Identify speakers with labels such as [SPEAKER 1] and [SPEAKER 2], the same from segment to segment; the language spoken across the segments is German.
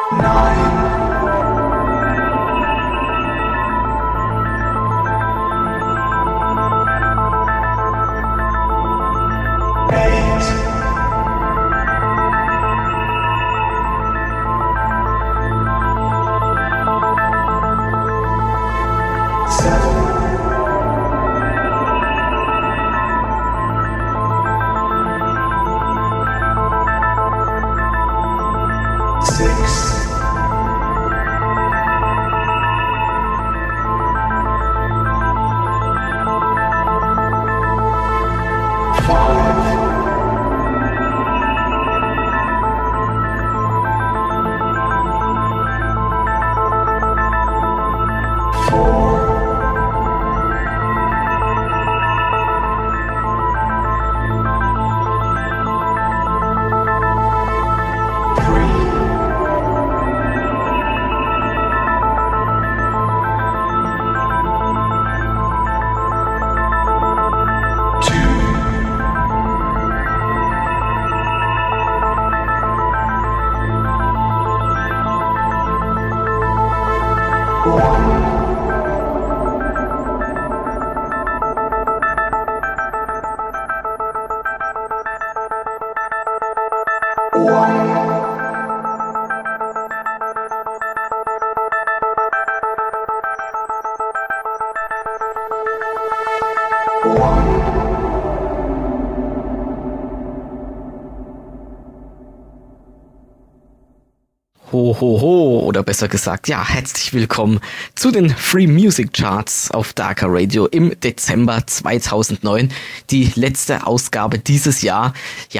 [SPEAKER 1] Oder besser gesagt, ja, herzlich willkommen zu den Free Music Charts auf Darker Radio im Dezember 2009. Die letzte Ausgabe dieses Jahr. Ja,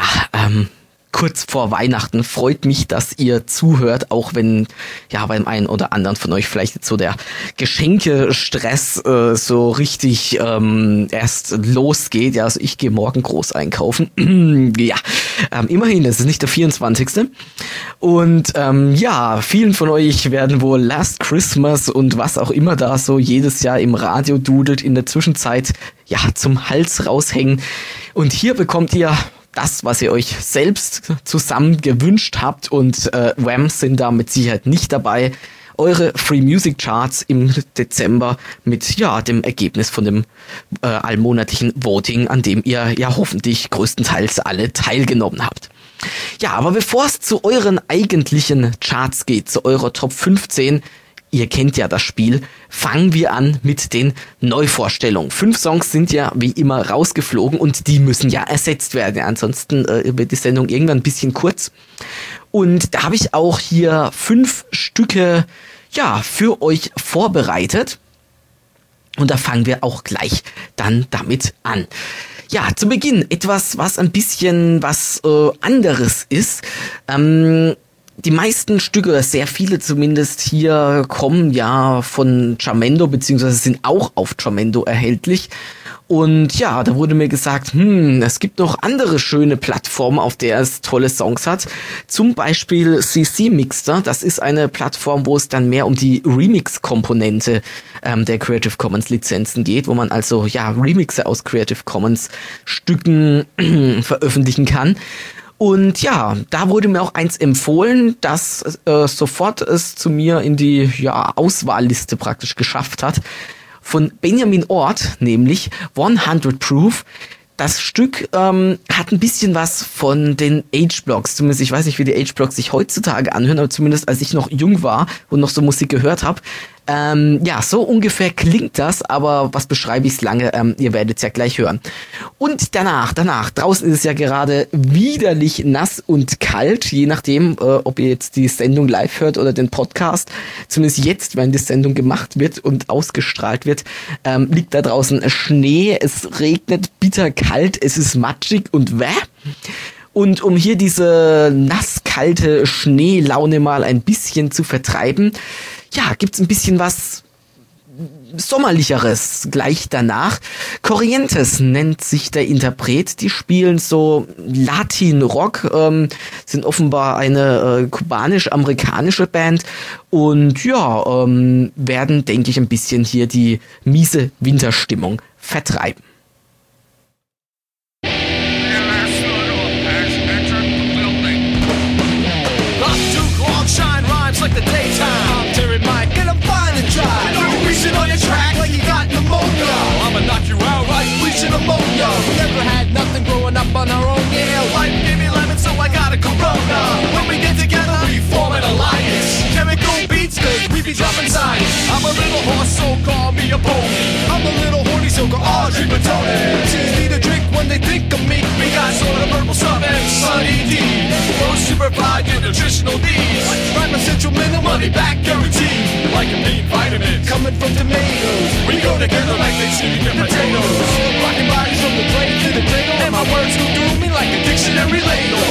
[SPEAKER 1] kurz vor Weihnachten. Freut mich, dass ihr zuhört, auch wenn ja beim einen oder anderen von euch vielleicht jetzt so der Geschenkestress so richtig erst losgeht. Ja, also ich gehe morgen groß einkaufen. Ja, immerhin, es ist nicht der 24. Und ja, vielen von euch werden wohl Last Christmas und was auch immer da so jedes Jahr im Radio dudelt, in der Zwischenzeit ja zum Hals raushängen. Und hier bekommt ihr das, was ihr euch selbst zusammen gewünscht habt, und Wham sind da mit Sicherheit nicht dabei. Eure Free Music Charts im Dezember mit ja dem Ergebnis von dem allmonatlichen Voting, an dem ihr ja hoffentlich größtenteils alle teilgenommen habt. Ja, aber bevor es zu euren eigentlichen Charts geht, zu eurer Top 15, ihr kennt ja das Spiel, fangen wir an mit den Neuvorstellungen. 5 Songs sind ja wie immer rausgeflogen und die müssen ja ersetzt werden. Ja, ansonsten wird die Sendung irgendwann ein bisschen kurz. Und da habe ich auch hier 5 Stücke ja für euch vorbereitet. Und da fangen wir auch gleich dann damit an. Ja, zu Beginn etwas, was ein bisschen was anderes ist. Die meisten Stücke, oder sehr viele zumindest hier, kommen ja von Jamendo, beziehungsweise sind auch auf Jamendo erhältlich. Und ja, da wurde mir gesagt, es gibt noch andere schöne Plattformen, auf der es tolle Songs hat. Zum Beispiel CC Mixter, das ist eine Plattform, wo es dann mehr um die Remix-Komponente der Creative Commons Lizenzen geht, wo man also ja Remixe aus Creative Commons Stücken veröffentlichen kann. Und ja, da wurde mir auch eins empfohlen, das sofort es zu mir in die ja Auswahlliste praktisch geschafft hat. Von Benjamin Ort, nämlich 100 Proof. Das Stück hat ein bisschen was von den H-Blocks. Zumindest, ich weiß nicht, wie die H-Blocks sich heutzutage anhören, aber zumindest als ich noch jung war und noch so Musik gehört habe. Ja, so ungefähr klingt das, aber was beschreibe ich's lange? Ihr werdet es ja gleich hören. Und danach, draußen ist es ja gerade widerlich nass und kalt, je nachdem, ob ihr jetzt die Sendung live hört oder den Podcast. Zumindest jetzt, wenn die Sendung gemacht wird und ausgestrahlt wird, liegt da draußen Schnee, es regnet bitterkalt, es ist matschig und wäh. Und um hier diese nasskalte Schneelaune mal ein bisschen zu vertreiben, ja, gibt's ein bisschen was Sommerlicheres gleich danach. Corrientes nennt sich der Interpret. Die spielen so Latin-Rock, sind offenbar eine kubanisch-amerikanische Band und ja, werden, denke ich, ein bisschen hier die miese Winterstimmung vertreiben.
[SPEAKER 2] don't call me a pony. I'm a little horny, so go Audrey Batone. MCs need a drink when they think of me. We got soda, purple stuff, and Sunny D. Most to provide your nutritional needs. Rhyme essential minimum, money back guarantee. Like a meat vitamin coming from tomatoes. We go together like they seed and potatoes. Rocking bodies from the drain to the cradle. And my words go through me like a dictionary ladle.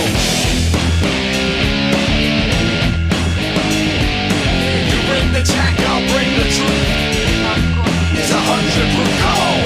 [SPEAKER 2] You bring the jack, I'll bring the truth. It's 100 proof, come on.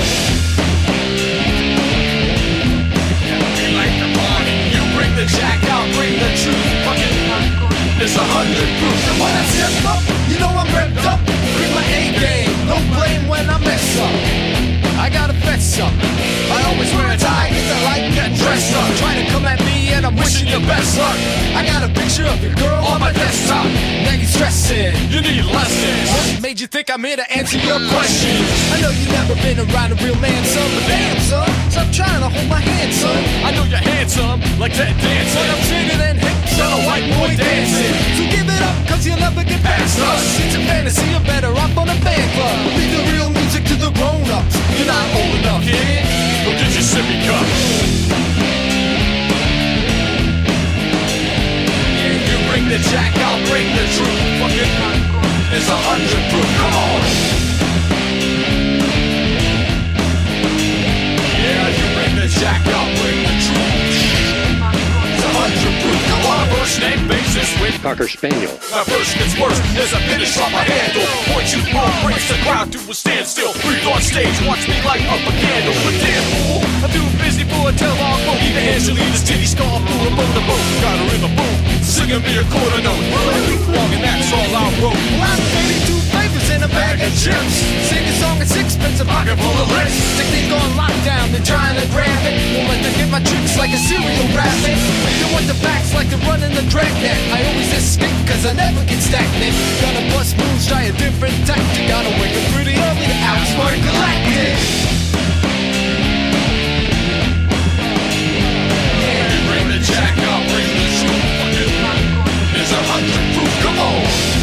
[SPEAKER 2] We like the party. You bring the jack, I'll bring the truth. Fucking it's 100 proof. And when I step up, you know I'm revved up. Bring my A game, no blame when I mess up. I gotta fess up. I always wear a tie, cause I like getting dressed up. Trying to come at me and I'm wishing you best luck. I got a picture of your girl on my desktop. Now you stressing, you need lessons. What made you think I'm here to answer your questions? I know you've never been around a real man, son. But damn, son, stop trying to hold my hand, son. I know you're handsome, like that dance. But I'm singing and hips and a white boy dancing. So give it up, cause you'll never get past us. It's a fantasy, you're better off on a fan club. Leave the real music to the grown-ups. You're not old enough, kid. Go get your sippy cup. Yeah, you bring the jack, I'll bring the truth. Fucking it's 100 proof, come on. Yeah, you bring the jack, I'll bring the truth. It's 100 proof, come on. First name basis with
[SPEAKER 3] Cocker Spaniel.
[SPEAKER 2] my verse gets worse as I finish on my handle. Point you wrong, breaks the crowd to a standstill. Breathe on stage, watch me light up a candle. But damn fool, I'm too busy for a tell-all boat. Even Angelina's titties scar through a motorboat. Got her in the boat, singing me a quarter note. Long and that's all I wrote. I'm 32 flavors in a bag of chips. Sing a song at sixpence, a pocket full of lips. Technique on lockdown, they're trying to grab it. Won't let them get my tricks like a serial rabbit. You want the facts like they're running the dragnet. I always escape cause I never get stagnant. Gotta bust moves, try a different tactic. Gotta wake up pretty early to outsmart Galactic. Yeah, you bring the jack, I'll bring the truth. There's 100 proof, come on.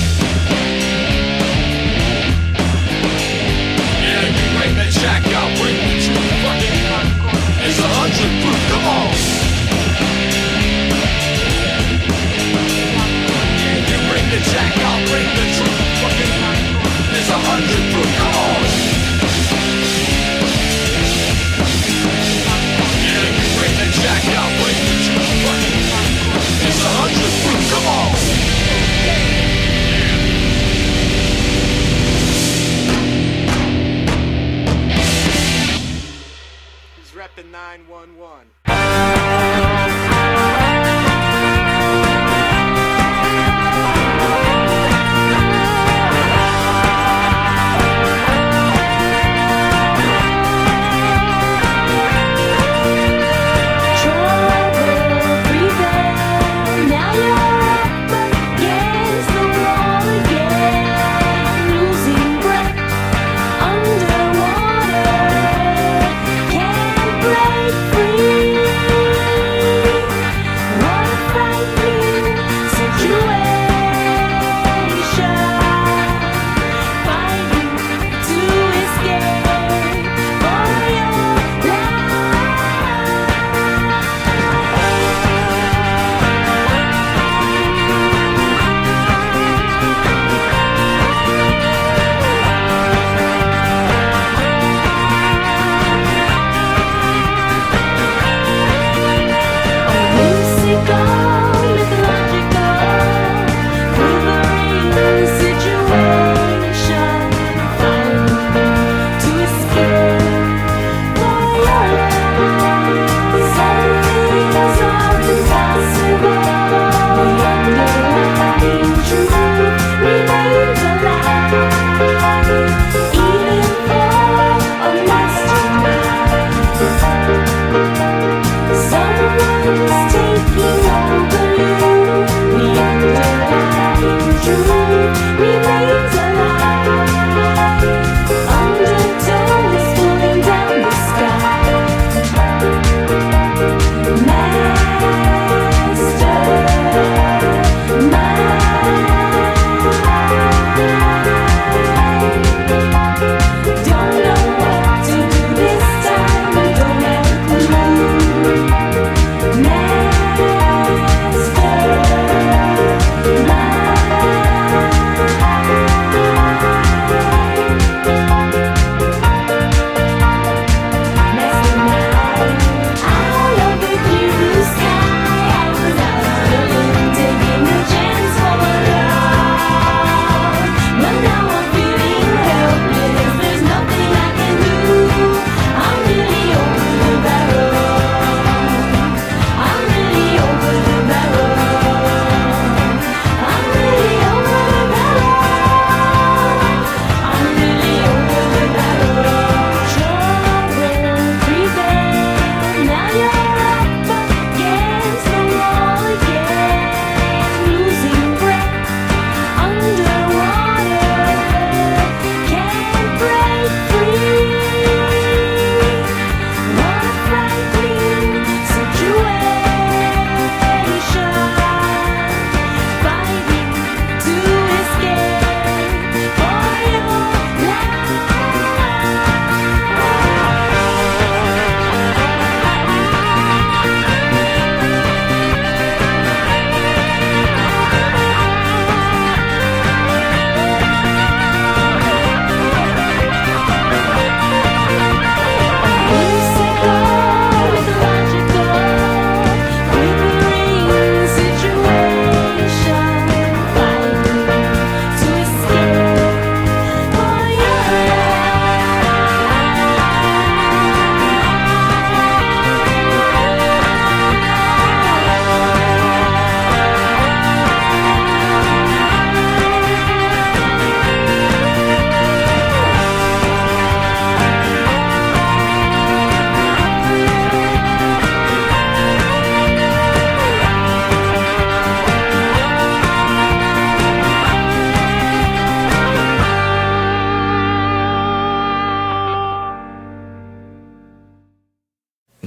[SPEAKER 2] Yeah, you bring the jack, I'll bring the truth. There's 100 proof, come on. The jack, I'll bring the truth. Fucking there's 100 proof, come on.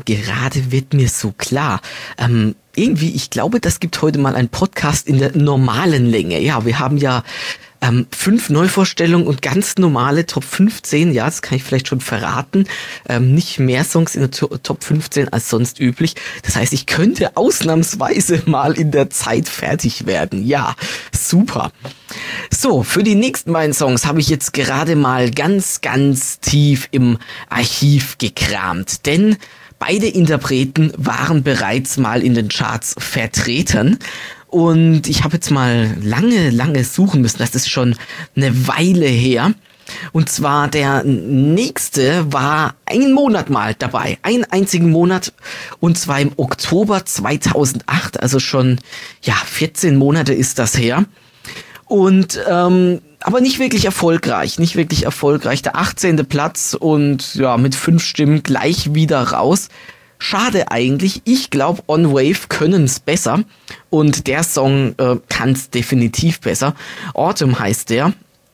[SPEAKER 1] gerade wird mir so klar. Irgendwie, ich glaube, das gibt heute mal einen Podcast in der normalen Länge. Ja, wir haben ja 5 Neuvorstellungen und ganz normale Top 15, ja, das kann ich vielleicht schon verraten. Nicht mehr Songs in der Top 15 als sonst üblich. Das heißt, ich könnte ausnahmsweise mal in der Zeit fertig werden. Ja, super. So, für die nächsten beiden Songs habe ich jetzt gerade mal ganz, ganz tief im Archiv gekramt. Denn beide Interpreten waren bereits mal in den Charts vertreten. Und ich habe jetzt mal lange suchen müssen. Das ist schon eine Weile her. Und zwar der nächste war einen Monat mal dabei. Einen einzigen Monat. Und zwar im Oktober 2008. Also schon, 14 Monate ist das her. Und, aber nicht wirklich erfolgreich. Der 18. Platz und mit 5 Stimmen gleich wieder raus. Schade eigentlich. Ich glaube, On Wave können es besser. Und der Song kann es definitiv besser. Autumn heißt der.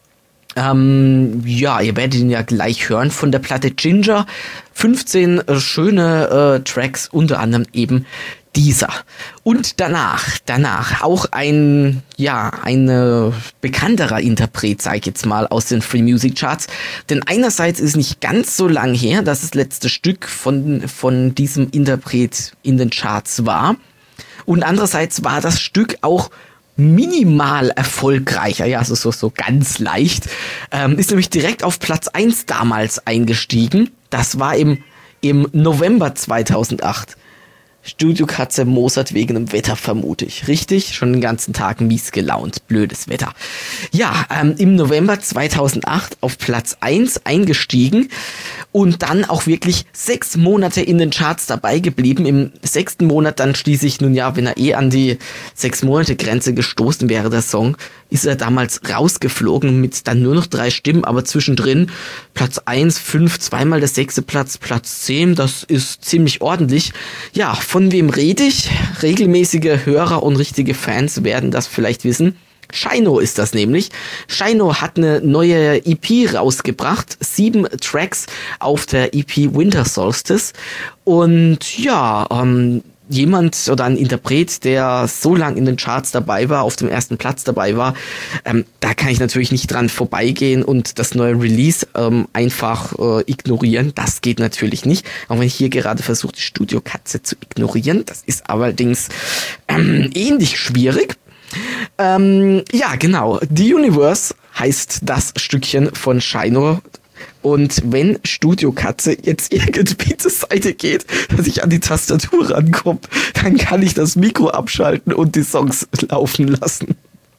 [SPEAKER 1] Ihr werdet ihn ja gleich hören von der Platte Ginger. 15 schöne Tracks, unter anderem eben dieser. Und danach auch ein bekannterer Interpret, sag ich jetzt mal, aus den Free Music Charts. Denn einerseits ist nicht ganz so lang her, dass das letzte Stück von diesem Interpret in den Charts war. Und andererseits war das Stück auch minimal erfolgreicher, also so ganz leicht. Ist nämlich direkt auf Platz 1 damals eingestiegen. Das war im November 2008. Studio Katze mosert wegen dem Wetter, vermute ich. Richtig? Schon den ganzen Tag mies gelaunt. Blödes Wetter. Ja, im November 2008 auf Platz 1 eingestiegen und dann auch wirklich 6 Monate in den Charts dabei geblieben. Im 6. Monat dann schließlich, wenn er an die 6-Monate-Grenze gestoßen wäre, der Song, ist er damals rausgeflogen mit dann nur noch 3 Stimmen, aber zwischendrin Platz 1, 5, zweimal der 6. Platz, Platz 10, das ist ziemlich ordentlich. Ja, von wem rede ich? Regelmäßige Hörer und richtige Fans werden das vielleicht wissen. Shino ist das nämlich. Shino hat eine neue EP rausgebracht, 7 Tracks auf der EP Winter Solstice und jemand oder ein Interpret, der so lang in den Charts dabei war, auf dem 1. Platz dabei war, da kann ich natürlich nicht dran vorbeigehen und das neue Release einfach ignorieren. Das geht natürlich nicht, auch wenn ich hier gerade versuche, die Studio Katze zu ignorieren. Das ist allerdings ähnlich schwierig. Genau. The Universe heißt das Stückchen von Shino. Und wenn Studio Katze jetzt irgendwie zur Seite geht, dass ich an die Tastatur rankomme, dann kann ich das Mikro abschalten und die Songs laufen lassen.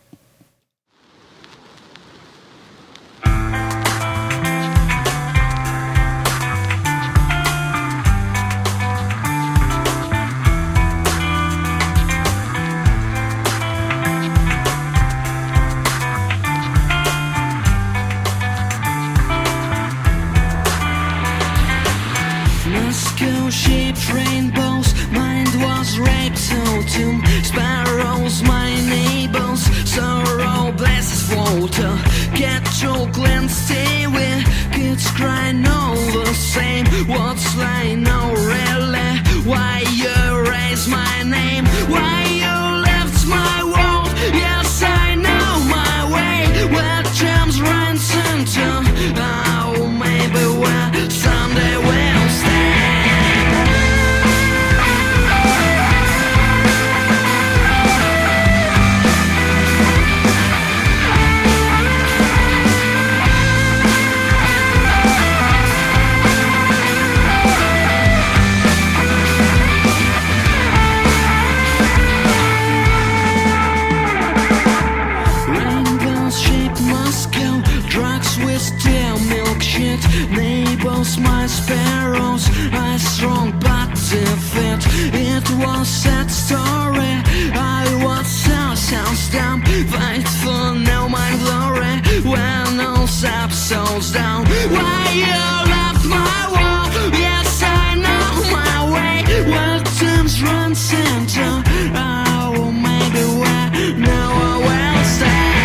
[SPEAKER 3] Shaped rainbows, mind was raped to tomb. Sparrows, my neighbors, sorrow blesses water. Get your glance, stay with kids crying all the same. What's lying now, really? Why you raise my name? Why you left my world? Yes, I know my way. Where gems run center. Oh, maybe where someday we'll stand. Neighbors, my sparrows, I strong but defeat. It was sad story. I was so dumb, fight for no my glory. When all episodes down, why you left my world? Yes, I know my way. Where teams run center. Oh, maybe where now I will stand.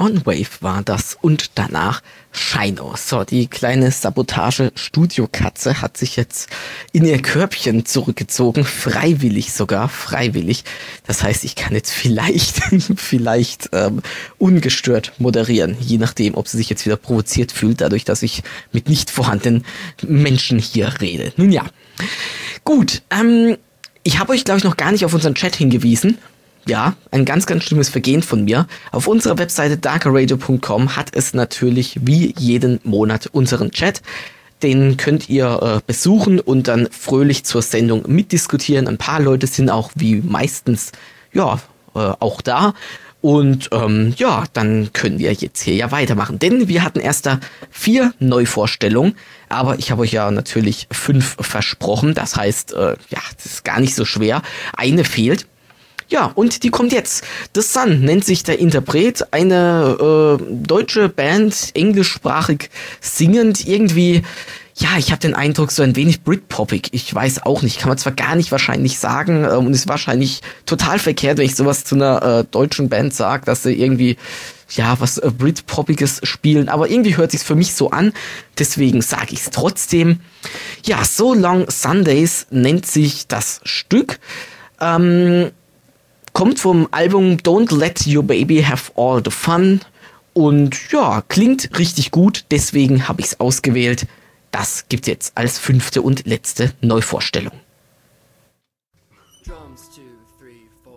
[SPEAKER 1] On-Wave war das und danach Shino. So, die kleine Sabotage-Studio-Katze hat sich jetzt in ihr Körbchen zurückgezogen, freiwillig sogar, freiwillig. Das heißt, ich kann jetzt vielleicht ungestört moderieren, je nachdem, ob sie sich jetzt wieder provoziert fühlt, dadurch, dass ich mit nicht vorhandenen Menschen hier rede. Nun ja, gut, ich habe euch, glaube ich, noch gar nicht auf unseren Chat hingewiesen. Ja, ein ganz, ganz schlimmes Vergehen von mir. Auf unserer Webseite darkerradio.com hat es natürlich wie jeden Monat unseren Chat. Den könnt ihr besuchen und dann fröhlich zur Sendung mitdiskutieren. Ein paar Leute sind auch wie meistens auch da. Und dann können wir jetzt hier ja weitermachen. Denn wir hatten erst da 4 Neuvorstellungen, aber ich habe euch ja natürlich 5 versprochen. Das heißt, das ist gar nicht so schwer. Eine fehlt. Ja, und die kommt jetzt. The Sun nennt sich der Interpret, eine deutsche Band, englischsprachig singend, irgendwie, ja, ich habe den Eindruck, so ein wenig Britpoppig. Ich weiß auch nicht, kann man zwar gar nicht wahrscheinlich sagen und ist wahrscheinlich total verkehrt, wenn ich sowas zu einer deutschen Band sage, dass sie irgendwie, ja, was Britpoppiges spielen, aber irgendwie hört sich's für mich so an, deswegen sage ich's trotzdem. Ja, So Long Sundays nennt sich das Stück. Kommt vom Album Don't Let Your Baby Have All the Fun und ja, klingt richtig gut, deswegen habe ich es ausgewählt. Das gibt's jetzt als 5. und letzte Neuvorstellung.
[SPEAKER 3] Drums 2, 3, 4.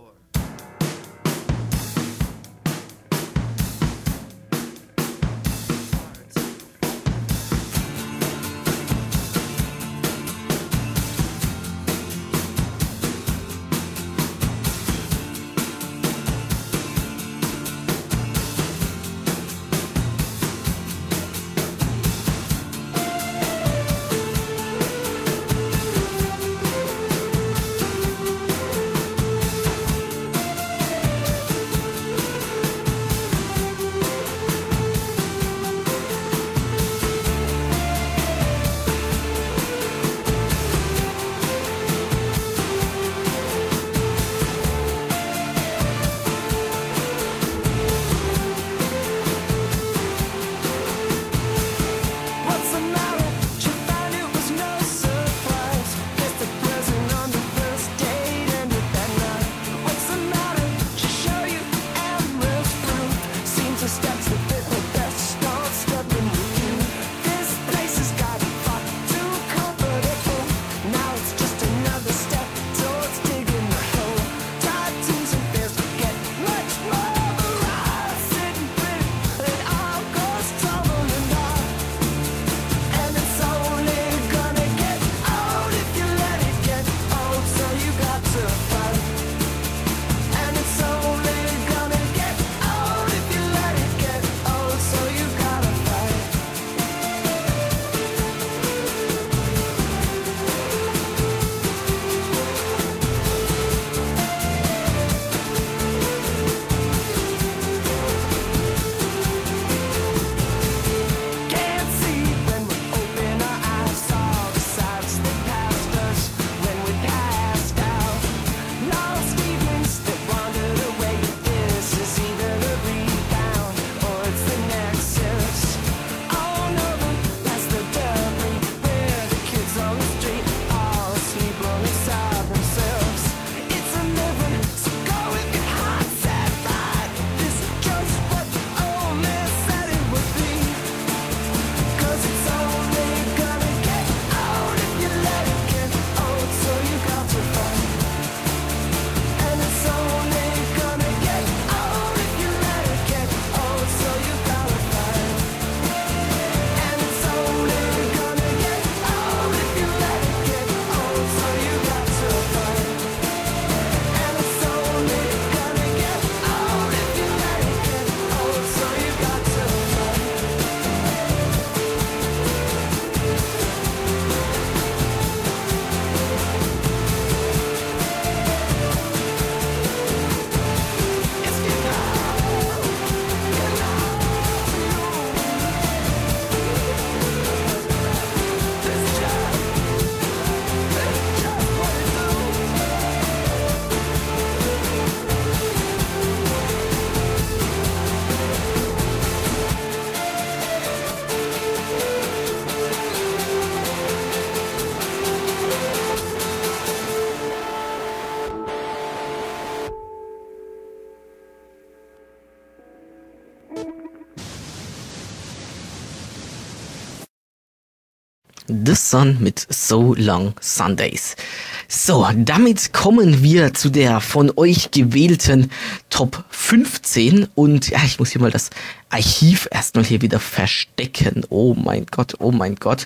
[SPEAKER 1] The Sun mit So Long Sundays. So, damit kommen wir zu der von euch gewählten Top 15 und ja, ich muss hier mal das Archiv erstmal hier wieder verstecken. Oh mein Gott, oh mein Gott.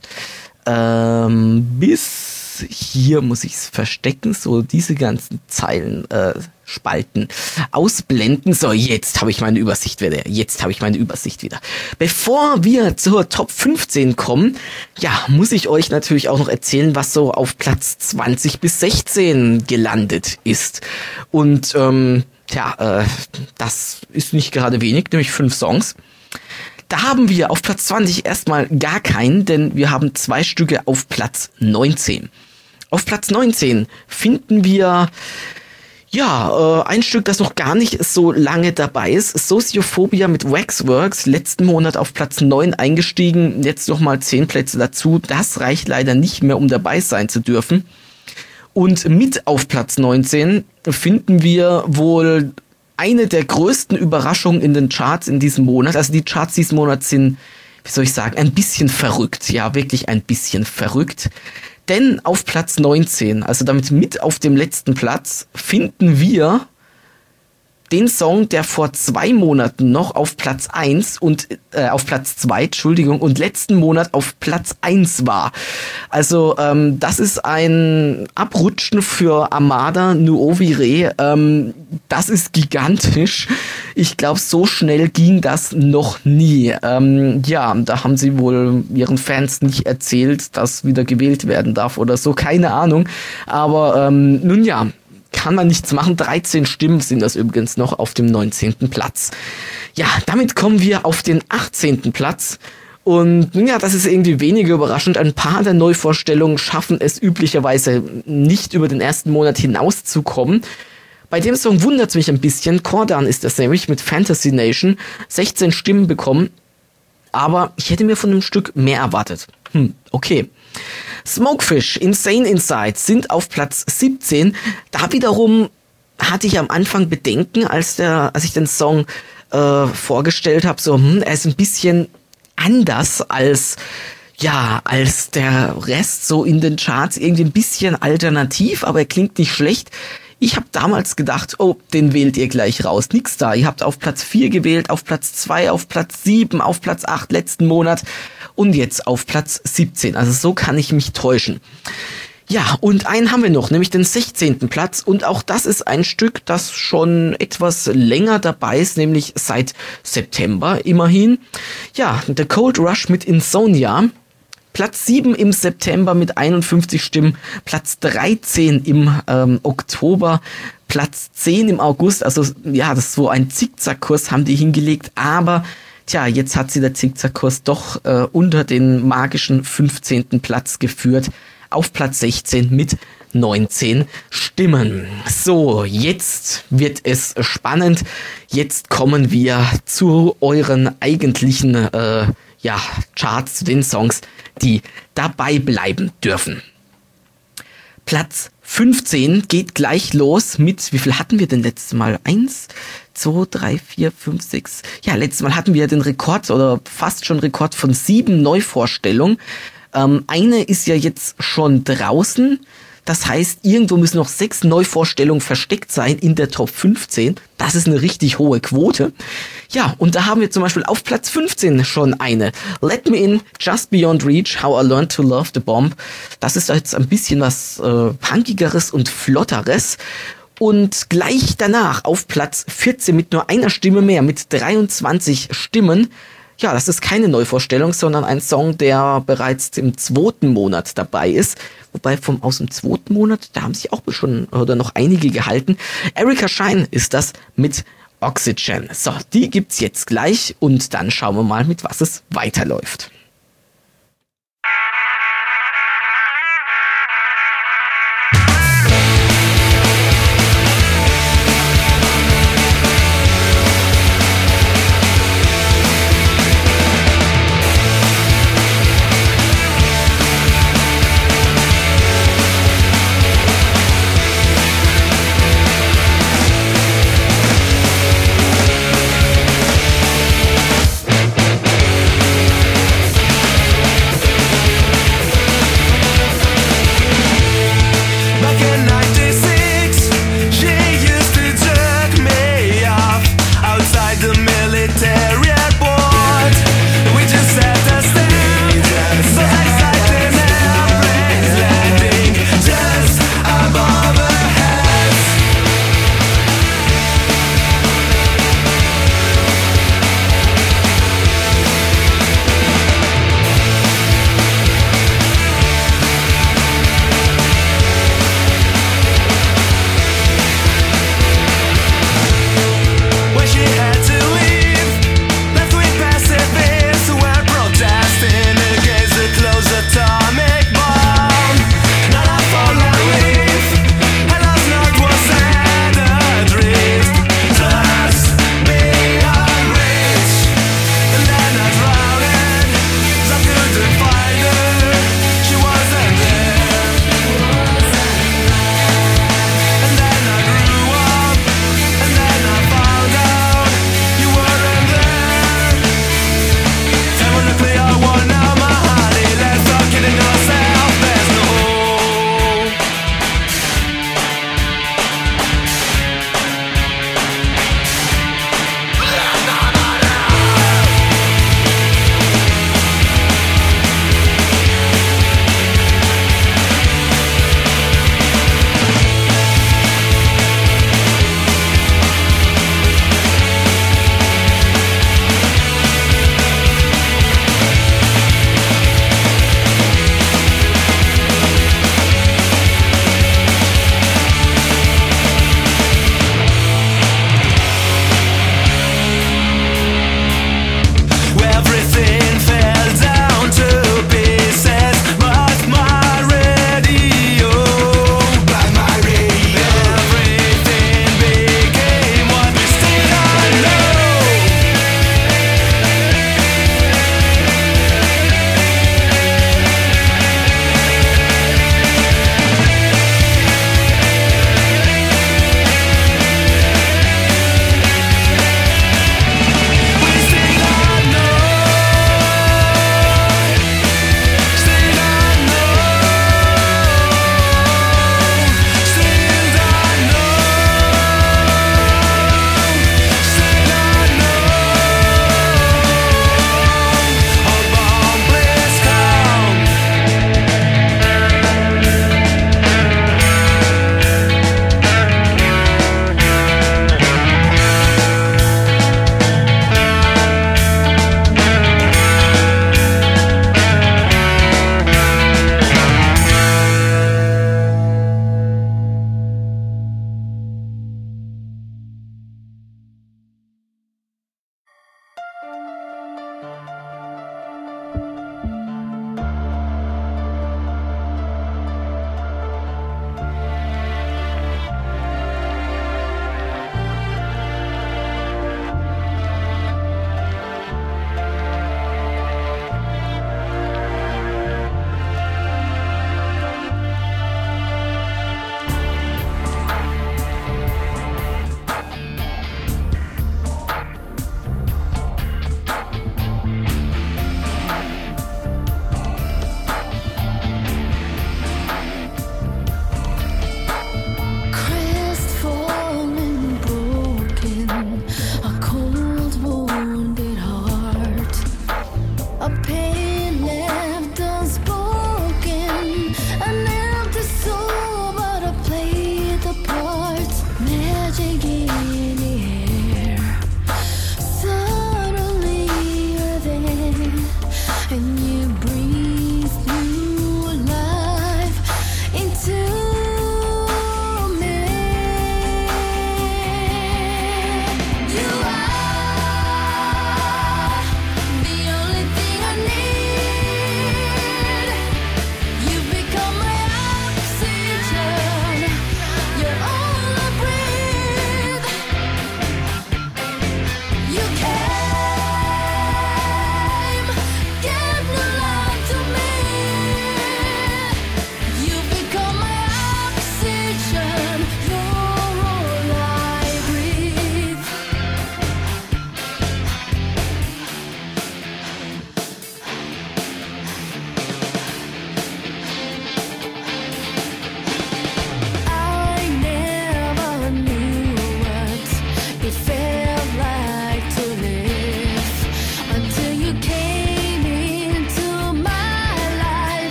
[SPEAKER 1] Bis hier muss ich es verstecken, so diese ganzen Zeilen spalten, ausblenden. So, jetzt habe ich meine Übersicht wieder. Bevor wir zur Top 15 kommen, ja, muss ich euch natürlich auch noch erzählen, was so auf Platz 20 bis 16 gelandet ist. Und das ist nicht gerade wenig, nämlich 5 Songs. Da haben wir auf Platz 20 erstmal gar keinen, denn wir haben 2 Stücke auf Platz 19. Auf Platz 19 finden wir ein Stück, das noch gar nicht so lange dabei ist. Sociophobia mit Waxworks, letzten Monat auf Platz 9 eingestiegen, jetzt nochmal 10 Plätze dazu. Das reicht leider nicht mehr, um dabei sein zu dürfen. Und mit auf Platz 19 finden wir wohl eine der größten Überraschungen in den Charts in diesem Monat. Also die Charts diesen Monat sind, wie soll ich sagen, ein bisschen verrückt. Ja, wirklich ein bisschen verrückt. Denn auf Platz 19, also damit mit auf dem letzten Platz, finden wir den Song, der vor 2 Monaten noch auf Platz 1 und auf Platz 2, und letzten Monat auf Platz 1 war. Also das ist ein Abrutschen für Armada Nuovi Re. Das ist gigantisch. Ich glaube, so schnell ging das noch nie. Da haben sie wohl ihren Fans nicht erzählt, dass wieder gewählt werden darf oder so. Keine Ahnung. Aber nun ja, kann man nichts machen. 13 Stimmen sind das übrigens noch auf dem 19. Platz. Ja, damit kommen wir auf den 18. Platz. Und nun ja, das ist irgendwie weniger überraschend. Ein paar der Neuvorstellungen schaffen es üblicherweise nicht über den ersten Monat hinauszukommen. Bei dem Song wundert es mich ein bisschen. Cordan ist das nämlich mit Fantasy Nation. 16 Stimmen bekommen. Aber ich hätte mir von dem Stück mehr erwartet. Okay. Smokefish, Insane Inside sind auf Platz 17. Da wiederum hatte ich am Anfang Bedenken, als ich den Song vorgestellt habe, er ist ein bisschen anders als der Rest so in den Charts, irgendwie ein bisschen alternativ, aber er klingt nicht schlecht. Ich habe damals gedacht, den wählt ihr gleich raus. Nix da. Ihr habt auf Platz 4 gewählt, auf Platz 2, auf Platz 7, auf Platz 8 letzten Monat und jetzt auf Platz 17. Also so kann ich mich täuschen. Ja, und einen haben wir noch, nämlich den 16. Platz. Und auch das ist ein Stück, das schon etwas länger dabei ist, nämlich seit September immerhin. Ja, The Cold Rush mit Insomnia. Platz 7 im September mit 51 Stimmen, Platz 13 im Oktober, Platz 10 im August, also ja, das ist so ein Zickzackkurs haben die hingelegt, aber jetzt hat sie der Zickzackkurs doch unter den magischen 15. Platz geführt, auf Platz 16 mit 19 Stimmen. So, jetzt wird es spannend, jetzt kommen wir zu euren eigentlichen Charts, zu den Songs, die dabei bleiben dürfen. Platz 15 geht gleich los mit, wie viel hatten wir denn letztes Mal? 1, 2, 3, 4, 5, 6. Ja, letztes Mal hatten wir den Rekord oder fast schon Rekord von 7 Neuvorstellungen. Eine ist ja jetzt schon draußen. Das heißt, irgendwo müssen noch 6 Neuvorstellungen versteckt sein in der Top 15. Das ist eine richtig hohe Quote. Ja, und da haben wir zum Beispiel auf Platz 15 schon eine. Let Me In, Just Beyond Reach, How I Learned to Love the Bomb. Das ist jetzt ein bisschen was punkigeres und flotteres. Und gleich danach auf Platz 14 mit nur einer Stimme mehr, mit 23 Stimmen. Ja, das ist keine Neuvorstellung, sondern ein Song, der bereits im 2. Monat dabei ist. Wobei aus dem 2. Monat, da haben sich auch schon oder noch einige gehalten. Erika Shine ist das mit Oxygen. So, die gibt's jetzt gleich und dann schauen wir mal, mit was es weiterläuft.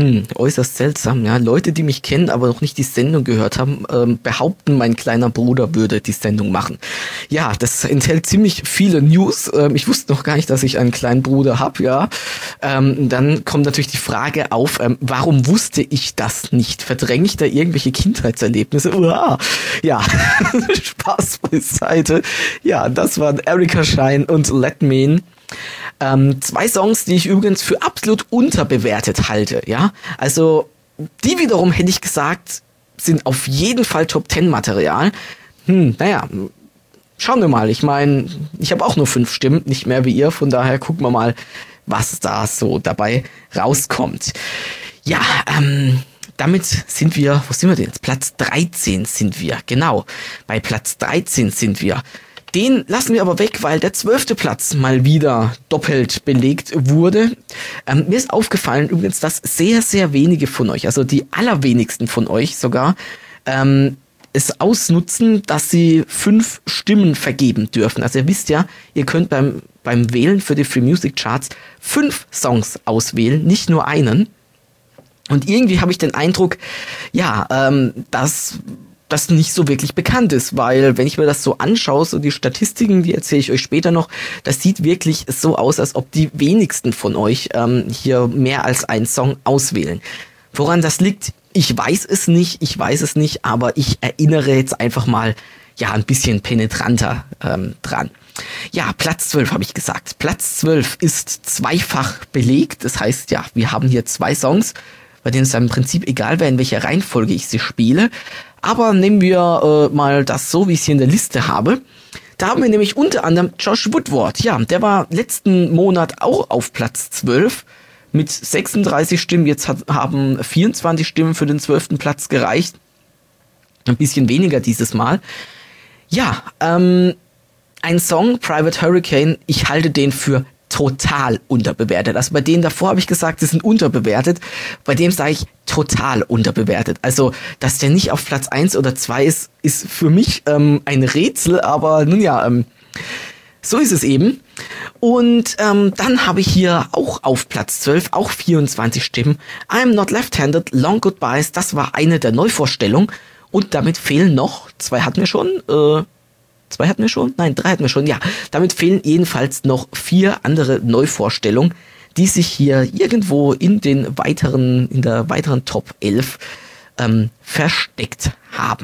[SPEAKER 1] Äußerst seltsam, ja. Leute, die mich kennen, aber noch nicht die Sendung gehört haben, behaupten, mein kleiner Bruder würde die Sendung machen. Ja, das enthält ziemlich viele News. Ich wusste noch gar nicht, dass ich einen kleinen Bruder habe, ja. Dann kommt natürlich die Frage auf, warum wusste ich das nicht? Verdränge ich da irgendwelche Kindheitserlebnisse? Uah. Ja, Spaß beiseite. Ja, das waren Erika Shine und Let Me In. 2 Songs, die ich übrigens für absolut unterbewertet halte, ja. Also, die wiederum, hätte ich gesagt, sind auf jeden Fall Top-10-Material. Naja, schauen wir mal. Ich meine, ich habe auch nur 5 Stimmen, nicht mehr wie ihr. Von daher gucken wir mal, was da so dabei rauskommt. Ja, damit sind wir, wo sind wir denn jetzt? Platz 13 sind wir, genau. Bei Platz 13 sind wir. Den lassen wir aber weg, weil der 12. Platz mal wieder doppelt belegt wurde. Mir ist aufgefallen übrigens, dass sehr, sehr wenige von euch, also die allerwenigsten von euch sogar, es ausnutzen, dass sie 5 Stimmen vergeben dürfen. Also ihr wisst ja, ihr könnt beim Wählen für die Free Music Charts 5 Songs auswählen, nicht nur einen. Und irgendwie habe ich den Eindruck, ja, dass das nicht so wirklich bekannt ist, weil wenn ich mir das so anschaue, so die Statistiken, die erzähle ich euch später noch, das sieht wirklich so aus, als ob die wenigsten von euch hier mehr als einen Song auswählen. Woran das liegt, ich weiß es nicht, aber ich erinnere jetzt einfach mal, ja, ein bisschen penetranter dran. Ja, Platz 12 habe ich gesagt. Platz 12 ist zweifach belegt, das heißt, ja, wir haben hier 2 Songs, bei denen es dann im Prinzip egal wäre, in welcher Reihenfolge ich sie spiele. Aber nehmen wir mal das so, wie ich es hier in der Liste habe. Da haben wir nämlich unter anderem Josh Woodward. Ja, der war letzten Monat auch auf Platz 12 mit 36 Stimmen. Jetzt haben 24 Stimmen für den 12. Platz gereicht. Ein bisschen weniger dieses Mal. Ja, ein Song, Private Hurricane, ich halte den für total unterbewertet. Also bei denen davor habe ich gesagt, sie sind unterbewertet. Bei dem sage ich total unterbewertet. Also, dass der nicht auf Platz 1 oder 2 ist für mich ein Rätsel, aber nun ja, so ist es eben. Und dann habe ich hier auch auf Platz 12, auch 24 Stimmen, I'm Not Left-Handed, Long Goodbyes, das war eine der Neuvorstellungen. Und damit fehlen noch, 2 hatten wir schon, 2 hatten wir schon? Nein, 3 hatten wir schon, ja. Damit fehlen jedenfalls noch 4 andere Neuvorstellungen, die sich hier irgendwo in der weiteren Top 11 versteckt haben.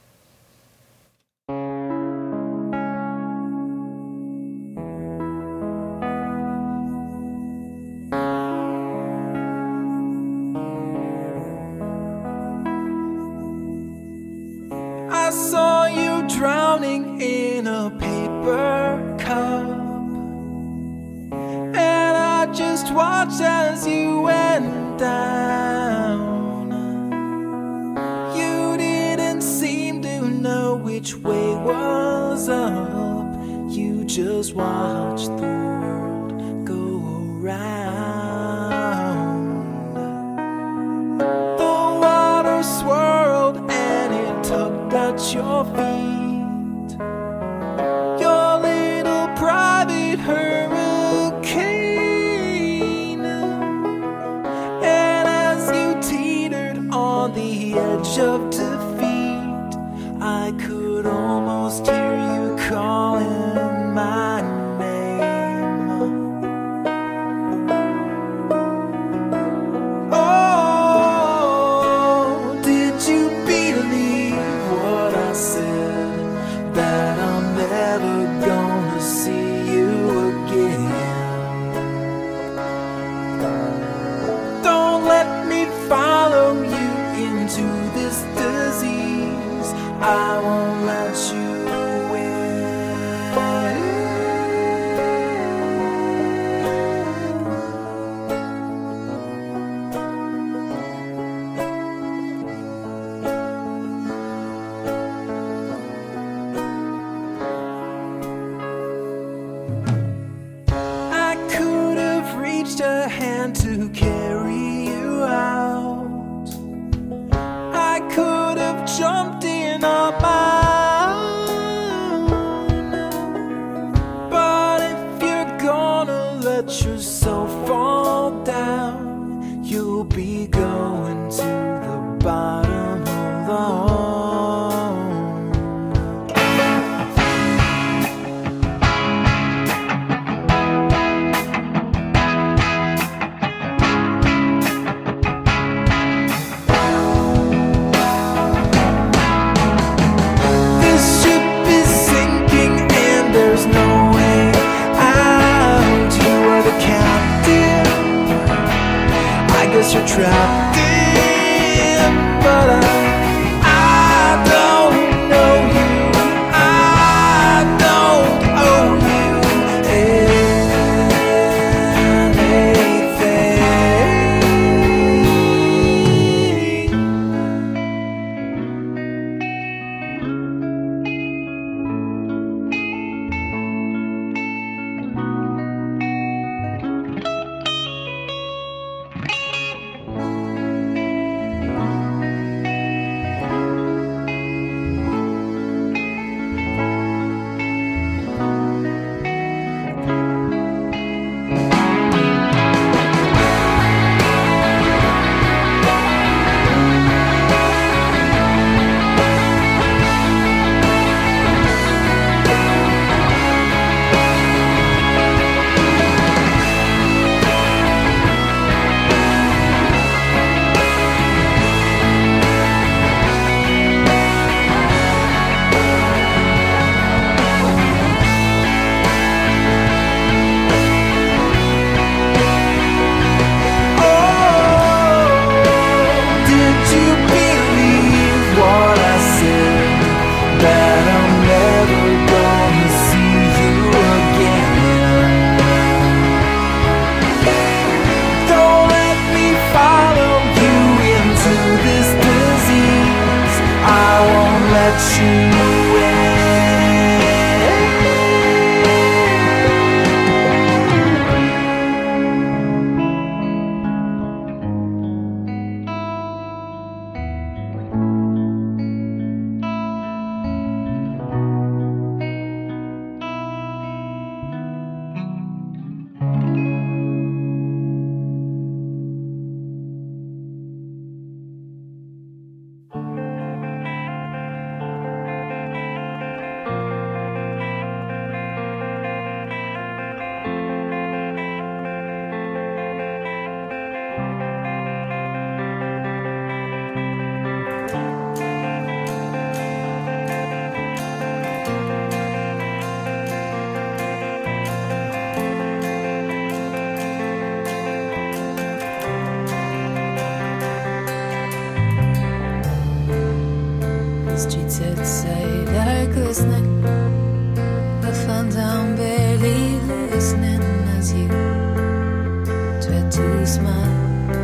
[SPEAKER 2] I saw you drowning in a paper cup, and I just watched as you went down. You didn't seem to know which way was up. You just watched the world go around. The water swirled and it tugged at your feet, your little private hurricane. And as you teetered on the edge of defeat, I could almost hear you calling my name. Oh, did you believe what I said, that I'm never gonna see you again? Don't let me follow you into this disease. I won't let you win. I could have reached a hand to carry you out. I could have jumped in on my own. But if you're gonna let yourself fall down, you'll be gone
[SPEAKER 4] listening. I found I'm barely listening as you try to smile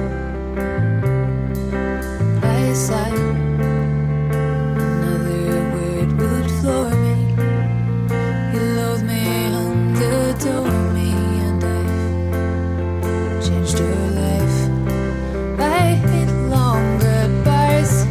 [SPEAKER 4] by your side. Another word would floor me. You loathe me, undertone me, and I changed your life. I hate long goodbyes.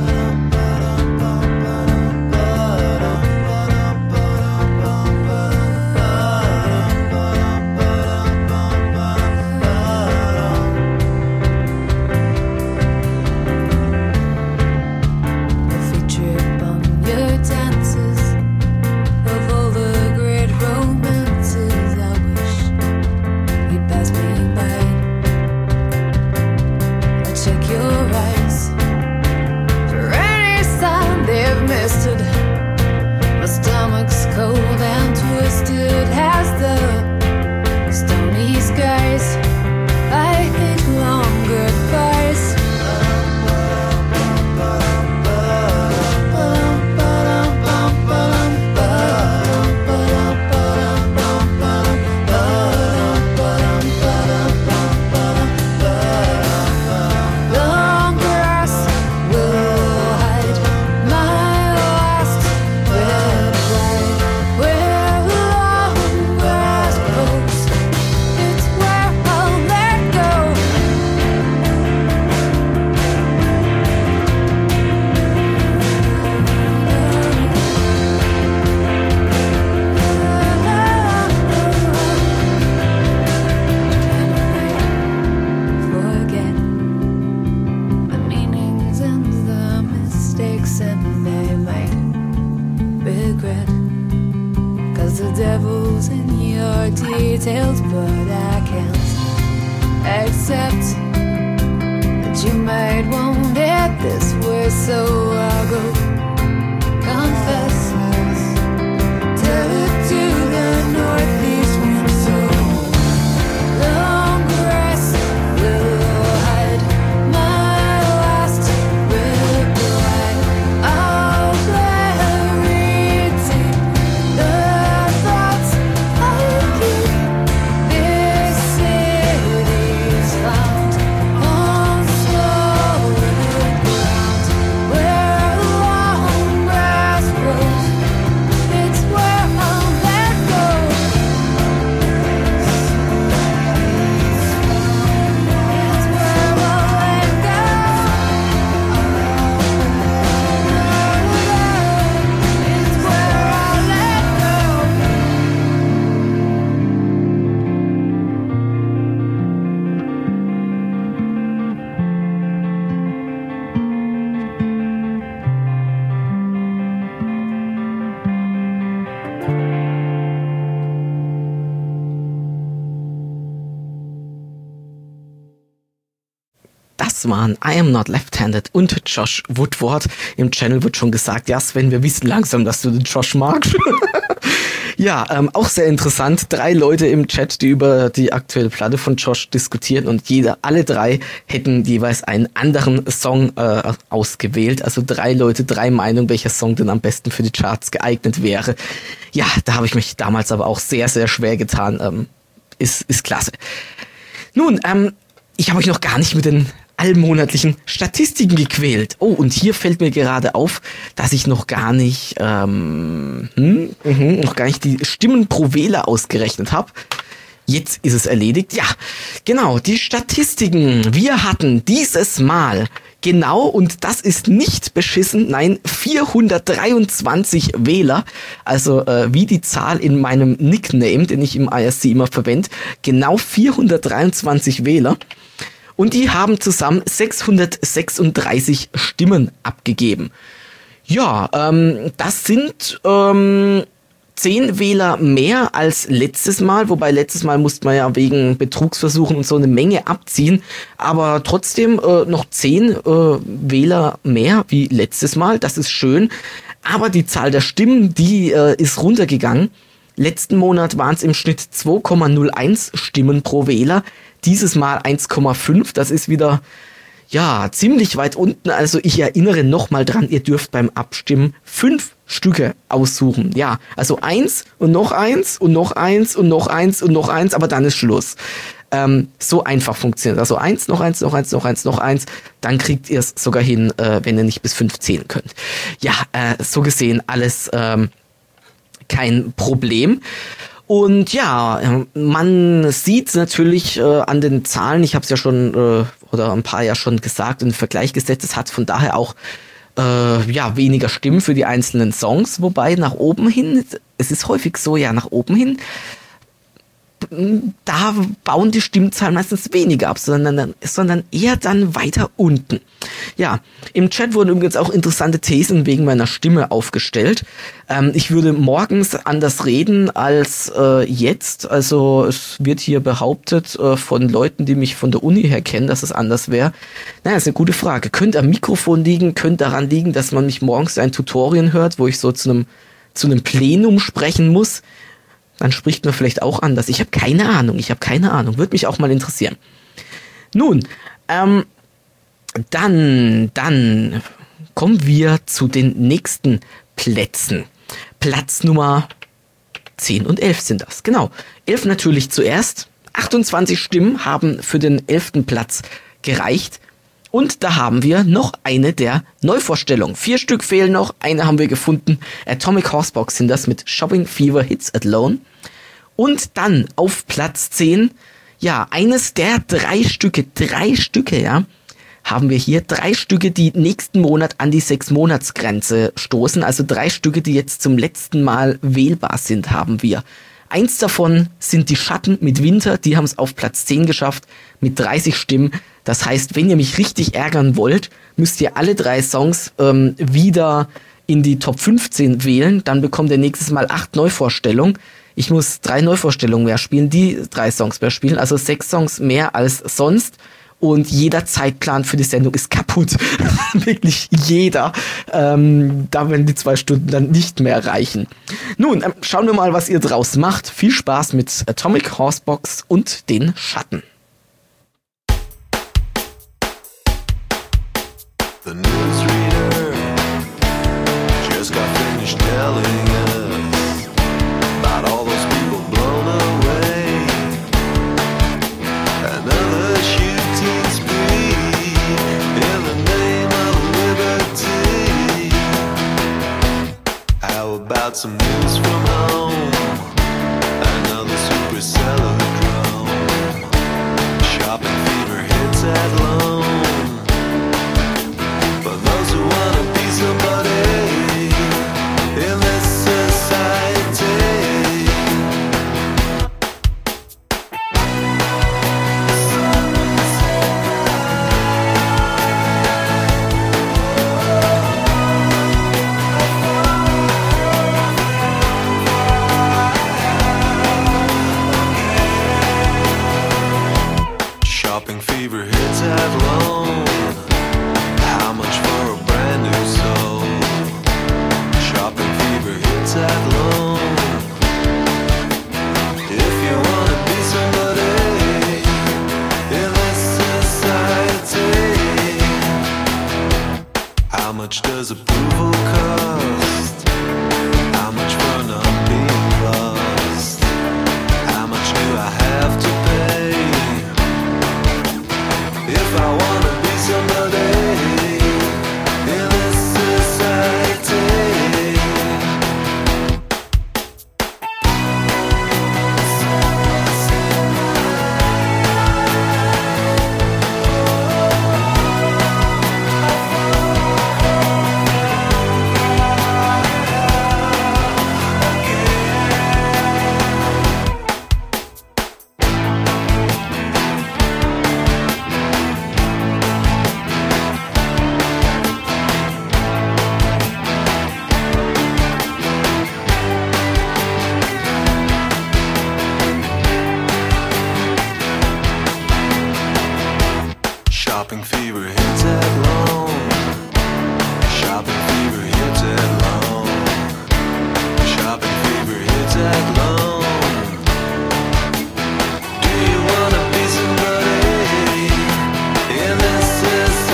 [SPEAKER 4] My stomach's cold and twisted as the stony skies. I hate long goodbyes. Long grass will hide my last reply. Where long grass grows, it's where I'll let go. Forget the meanings and the mistakes, and they might regret, 'cause the devil's in your details. But I can't accept that you might want it this way, so I'll go confess. Tell it to the northeast wind. So long grass will hide my last reply. I'll bury deep the thoughts I keep. This city's found on solid ground. Where long grass grows, it's where I'll let go. It's where I'll let go. It's where I'll let go.
[SPEAKER 1] Das waren I Am Not Left-Handed und Josh Woodward. Im Channel wird schon gesagt, ja Sven, wir wissen langsam, dass du den Josh magst. Ja, auch sehr interessant. 3 Leute im Chat, die über die aktuelle Platte von Josh diskutieren, und alle 3 hätten jeweils einen anderen Song ausgewählt. Also 3 Leute, 3 Meinungen, welcher Song denn am besten für die Charts geeignet wäre. Ja, da habe ich mich damals aber auch sehr, sehr schwer getan. Ist klasse. Nun, ich habe euch noch gar nicht mit den allmonatlichen Statistiken gequält. Oh, und hier fällt mir gerade auf, dass ich noch gar nicht die Stimmen pro Wähler ausgerechnet habe. Jetzt ist es erledigt. Ja, genau, die Statistiken. Wir hatten dieses Mal genau, und das ist nicht beschissen, nein, 423 Wähler, also wie die Zahl in meinem Nickname, den ich im IRC immer verwende, genau 423 Wähler. Und die haben zusammen 636 Stimmen abgegeben. Ja, das sind 10 Wähler mehr als letztes Mal, wobei letztes Mal musste man ja wegen Betrugsversuchen und so eine Menge abziehen, aber trotzdem noch 10 Wähler mehr wie letztes Mal, das ist schön, aber die Zahl der Stimmen, die ist runtergegangen. Letzten Monat waren es im Schnitt 2,01 Stimmen pro Wähler, dieses Mal 1,5, das ist wieder Ja, ziemlich weit unten. Also ich erinnere nochmal dran, ihr dürft beim Abstimmen 5 Stücke aussuchen. Ja, also 1 und noch 1 und noch 1 und noch 1 und noch 1, aber dann ist Schluss. So einfach funktioniert. Also 1, noch 1, noch 1, noch 1, noch 1. Dann kriegt ihr es sogar hin, wenn ihr nicht bis 5 zählen könnt. Ja, so gesehen alles kein Problem. Und ja, man sieht natürlich an den Zahlen, ich habe es ja schon oder ein paar ja schon gesagt und einen Vergleich gesetzt, es hat von daher auch weniger Stimmen für die einzelnen Songs, wobei nach oben hin, es ist häufig so, ja, nach oben hin, da bauen die Stimmzahlen meistens weniger ab, sondern eher dann weiter unten. Ja, im Chat wurden übrigens auch interessante Thesen wegen meiner Stimme aufgestellt. Ich würde morgens anders reden als jetzt. Also es wird hier behauptet von Leuten, die mich von der Uni her kennen, dass es anders wäre. Naja, ist eine gute Frage. Könnte am Mikrofon liegen, könnte daran liegen, dass man mich morgens ein Tutorial hört, wo ich so zu einem Plenum sprechen muss. Dann spricht man vielleicht auch anders. Ich habe keine Ahnung. Würde mich auch mal interessieren. Nun, dann kommen wir zu den nächsten Plätzen. Platz Nummer 10 und 11 sind das. Genau. 11 natürlich zuerst. 28 Stimmen haben für den 11. Platz gereicht. Und da haben wir noch eine der Neuvorstellungen. 4 Stück fehlen noch. Eine haben wir gefunden. Atomic Horsebox sind das mit Shopping Fever Hits Alone. Und dann auf Platz 10, ja, eines der 3 Stücke, ja, haben wir hier 3 Stücke, die nächsten Monat an die 6-Monats-Grenze stoßen. Also 3 Stücke, die jetzt zum letzten Mal wählbar sind, haben wir. Eins davon sind die Schatten mit Winter, die haben es auf Platz 10 geschafft mit 30 Stimmen. Das heißt, wenn ihr mich richtig ärgern wollt, müsst ihr alle 3 Songs wieder in die Top 15 wählen. Dann bekommt ihr nächstes Mal 8 Neuvorstellungen. Ich muss 3 Neuvorstellungen mehr spielen, die 3 Songs mehr spielen. Also 6 Songs mehr als sonst. Und jeder Zeitplan für die Sendung ist kaputt. Wirklich jeder. Da werden die 2 Stunden dann nicht mehr reichen. Nun, schauen wir mal, was ihr draus macht. Viel Spaß mit Atomic Horsebox und den Schatten.
[SPEAKER 5] The newsreader just got finished telling us about all those people blown away. Another shooting spree in the name of liberty. How about some news from home? Another supercellar drone. Shopping fever hits at loan. For those who wanna be somebody in this society. Shopping fever hits at loan. How much for a brand new soul? Shopping fever hits at loan. If you wanna be somebody in this society, how much does approval cost? How much for not being lost? How much do I have to pay? If I wanna be somebody in this society. Shopping fever hits at loan. Shopping fever hits at loan. Shopping fever hits at loan. Do you wanna be somebody in this society?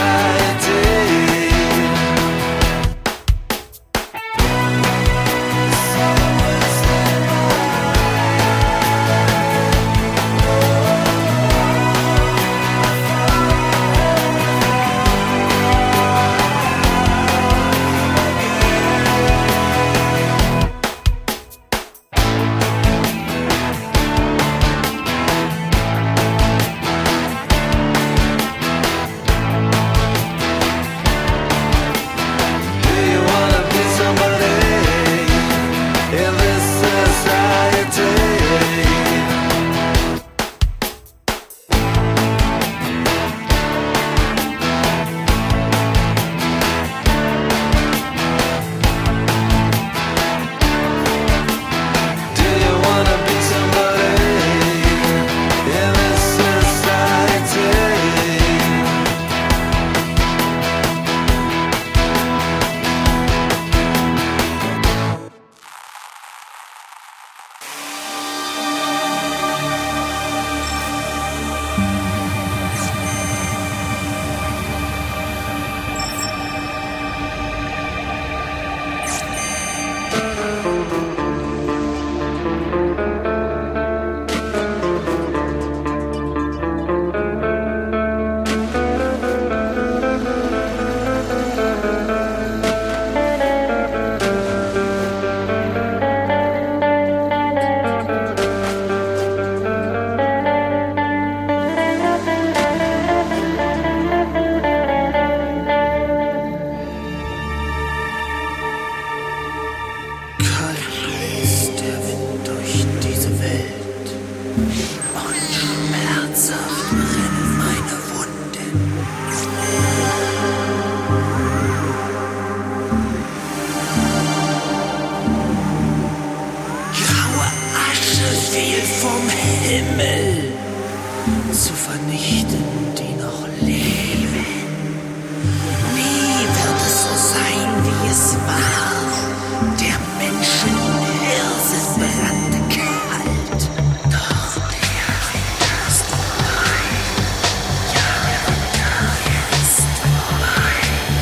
[SPEAKER 3] fiel vom Himmel, zu vernichten, die noch leben. Nie wird es so sein, wie es war. Der Menschen Irrsinn brannte kalt. Doch der Winter ist vorbei. Ja, der Winter ist vorbei.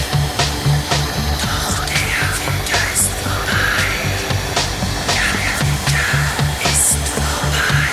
[SPEAKER 3] Doch der Winter ist vorbei. Ja, der Winter ist vorbei.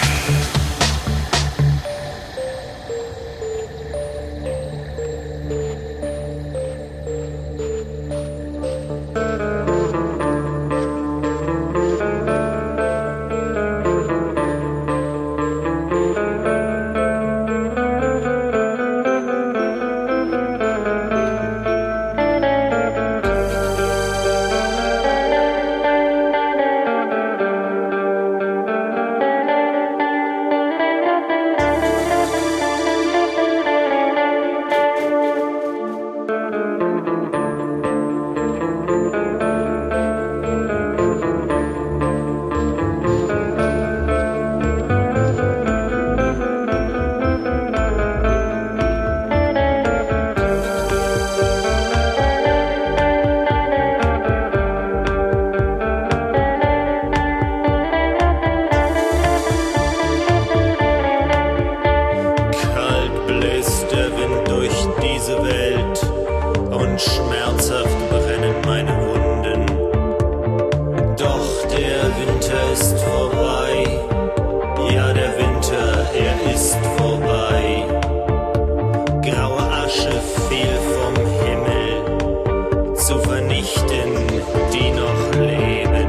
[SPEAKER 6] Kalt bläst der Wind durch diese Welt und schmerzhaft brennen meine Wunden. Doch der Winter ist vorbei. Ja, der Winter, er ist vorbei. Graue Asche fiel vom Himmel, zu vernichten, die noch leben.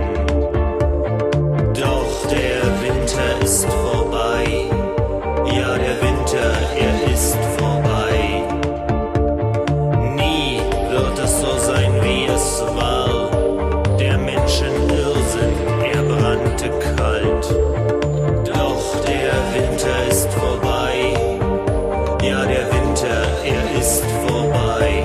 [SPEAKER 6] Doch der Winter ist vorbei. Ja, der Winter, er ist vorbei. Nie wird es so sein, wie es war. Der Menschen Irrsinn, er brannte kalt. Doch der Winter ist vorbei. Ja, der Winter, er ist vorbei.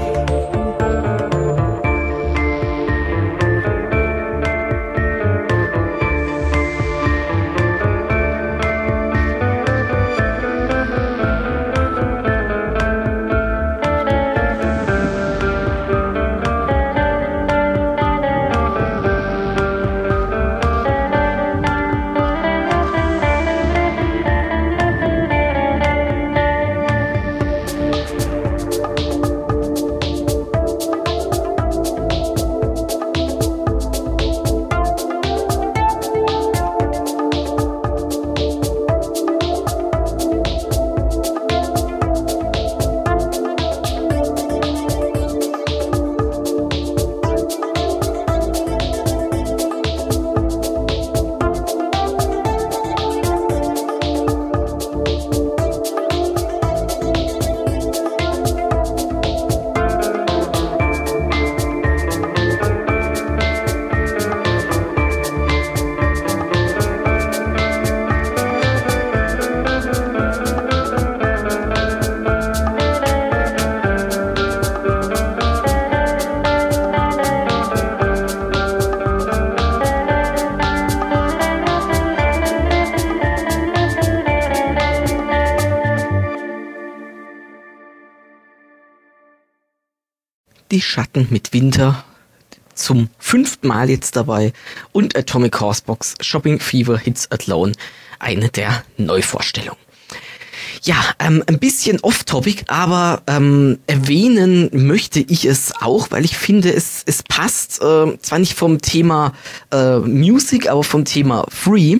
[SPEAKER 1] Die Schatten mit Winter zum 5. Mal jetzt dabei und Atomic Horsebox Shopping Fever Hits Alone, eine der Neuvorstellungen. Ja, ein bisschen off-topic, aber erwähnen möchte ich es auch, weil ich finde, es passt zwar nicht vom Thema Music, aber vom Thema Free.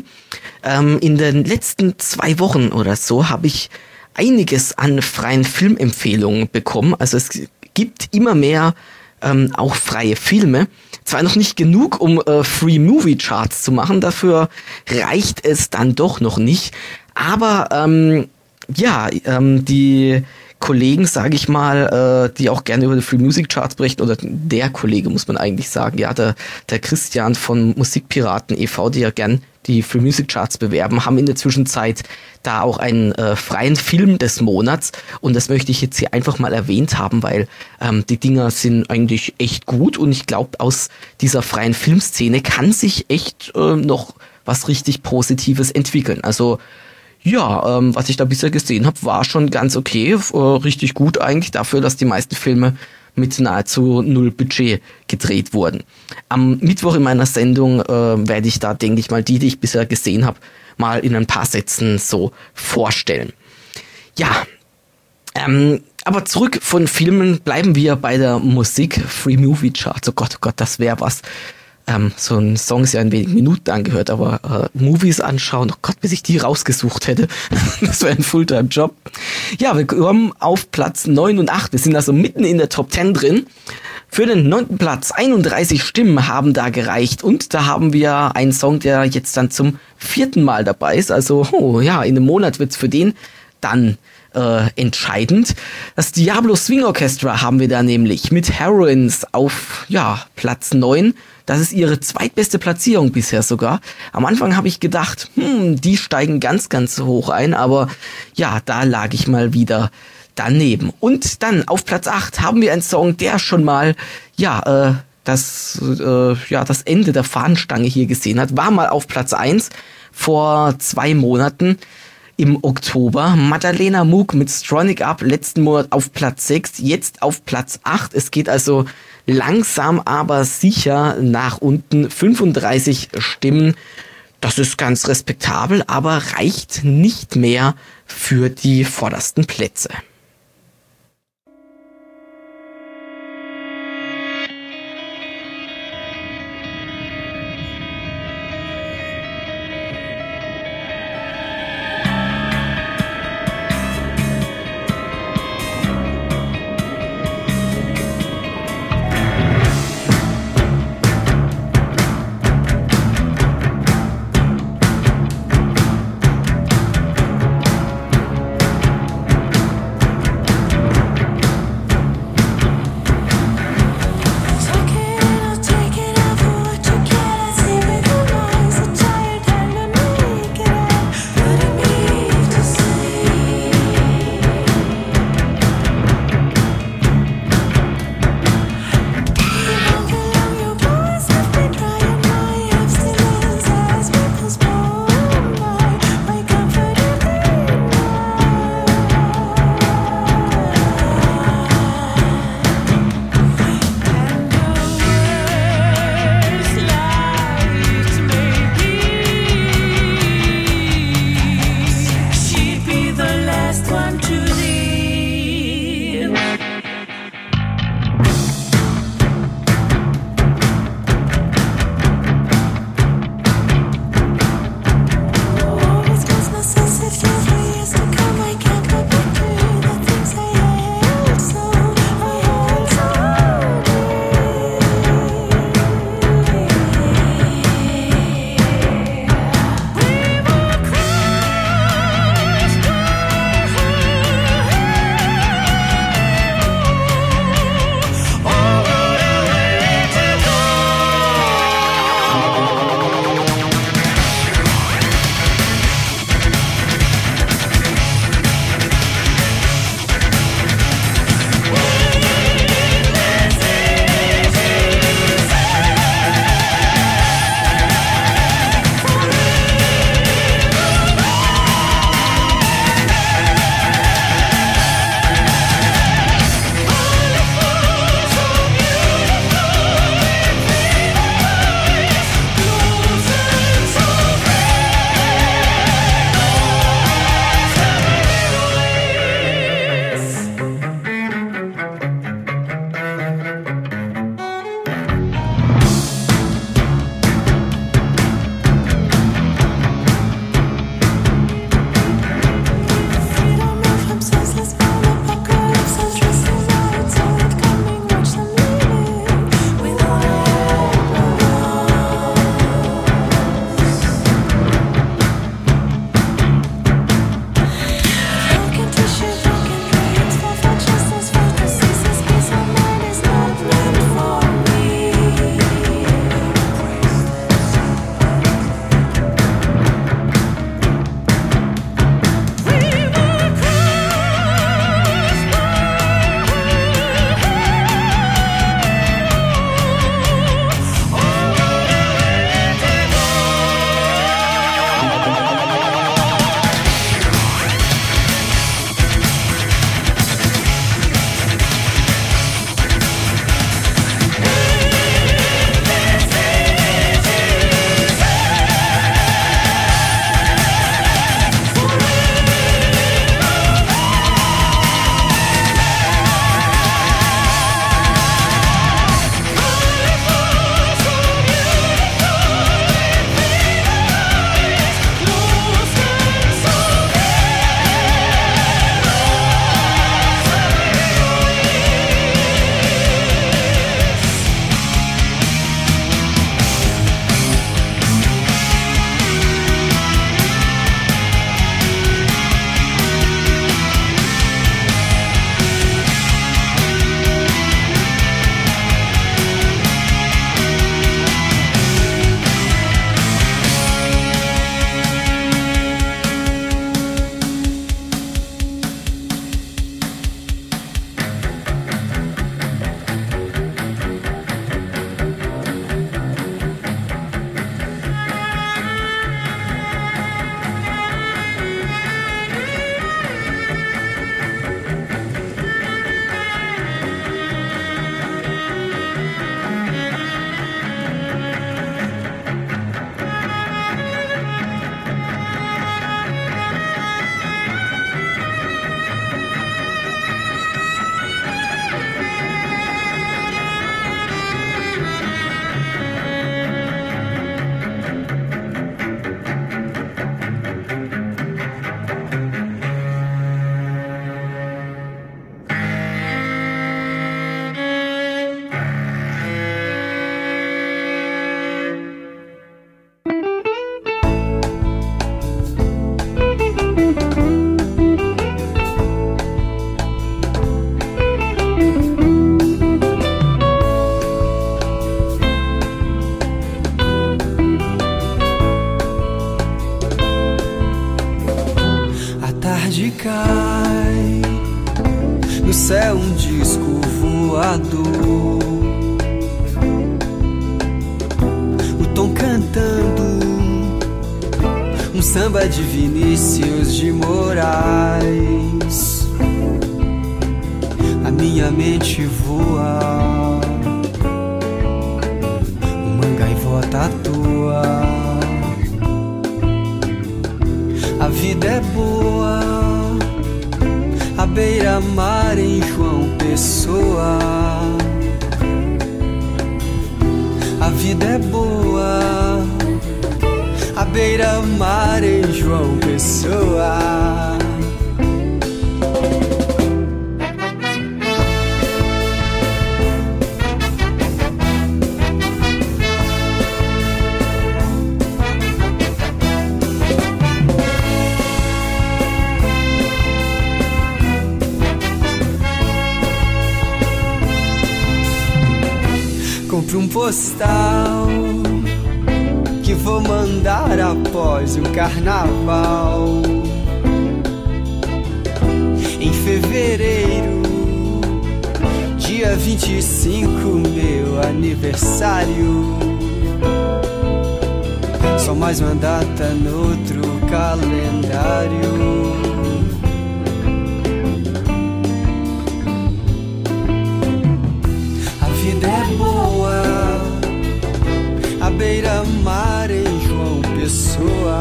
[SPEAKER 1] In den letzten 2 Wochen oder so habe ich einiges an freien Filmempfehlungen bekommen. Also es gibt immer mehr auch freie Filme. Zwar noch nicht genug, um Free Movie Charts zu machen, dafür reicht es dann doch noch nicht. Aber die Kollegen, sage ich mal, die auch gerne über die Free Music Charts berichten, oder der Kollege, muss man eigentlich sagen, ja, der Christian von Musikpiraten e.V., die ja gern die Free Music Charts bewerben, haben in der Zwischenzeit da auch einen freien Film des Monats, und das möchte ich jetzt hier einfach mal erwähnt haben, weil die Dinger sind eigentlich echt gut, und ich glaube, aus dieser freien Filmszene kann sich echt noch was richtig Positives entwickeln. Also ja, was ich da bisher gesehen habe, war schon ganz okay, richtig gut eigentlich dafür, dass die meisten Filme mit nahezu null Budget gedreht wurden. Am Mittwoch in meiner Sendung werde ich da, denke ich mal, die ich bisher gesehen habe, mal in ein paar Sätzen so vorstellen. Ja, aber zurück von Filmen bleiben wir bei der Musik. Free Movie Charts, oh Gott, das wäre was. So ein Song ist ja in wenigen Minuten angehört, aber Movies anschauen, oh Gott, bis ich die rausgesucht hätte. Das wäre ein Fulltime-Job. Ja, wir kommen auf Platz 9 und 8. Wir sind also mitten in der Top 10 drin. Für den 9. Platz 31 Stimmen haben da gereicht. Und da haben wir einen Song, der jetzt dann zum 4. Mal dabei ist. Also, oh ja, in einem Monat wird's für den dann entscheidend. Das Diablo Swing Orchestra haben wir da nämlich mit Heroines auf Platz 9. Das ist ihre zweitbeste Platzierung bisher sogar. Am Anfang habe ich gedacht, die steigen ganz, ganz hoch ein, aber ja, da lag ich mal wieder daneben. Und dann auf Platz 8 haben wir einen Song, der schon mal das Ende der Fahnenstange hier gesehen hat. War mal auf Platz 1 vor 2 Monaten. Im Oktober. Madalena Moog mit Stronic Up, letzten Monat auf Platz 6, jetzt auf Platz 8. Es geht also langsam, aber sicher nach unten. 35 Stimmen. Das ist ganz respektabel, aber reicht nicht mehr für die vordersten Plätze.
[SPEAKER 7] tarde cai no céu um disco voador, o tom cantando um samba de Vinícius de Moraes. A minha mente voa, uma gaivota atua. A vida é boa, à beira-mar em João Pessoa. A vida é boa, à beira-mar em João Pessoa. Compre um postal que vou mandar após o carnaval. Em fevereiro, dia 25, meu aniversário. Só mais uma data no outro calendário. A vida é boa, à beira-mar em João Pessoa.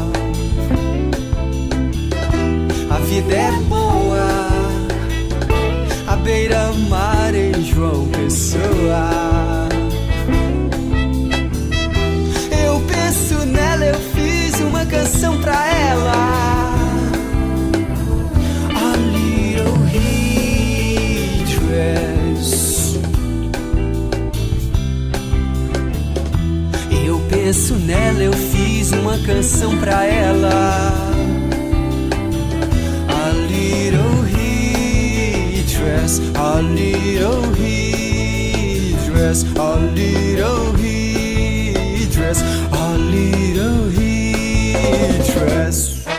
[SPEAKER 7] A vida é boa, à beira-mar em João Pessoa. Eu penso nela, eu fiz uma canção pra ela. A little headdress. Eu penso nela, eu fiz uma canção pra ela. A little headdress, a little headdress, a little headdress, a little headdress.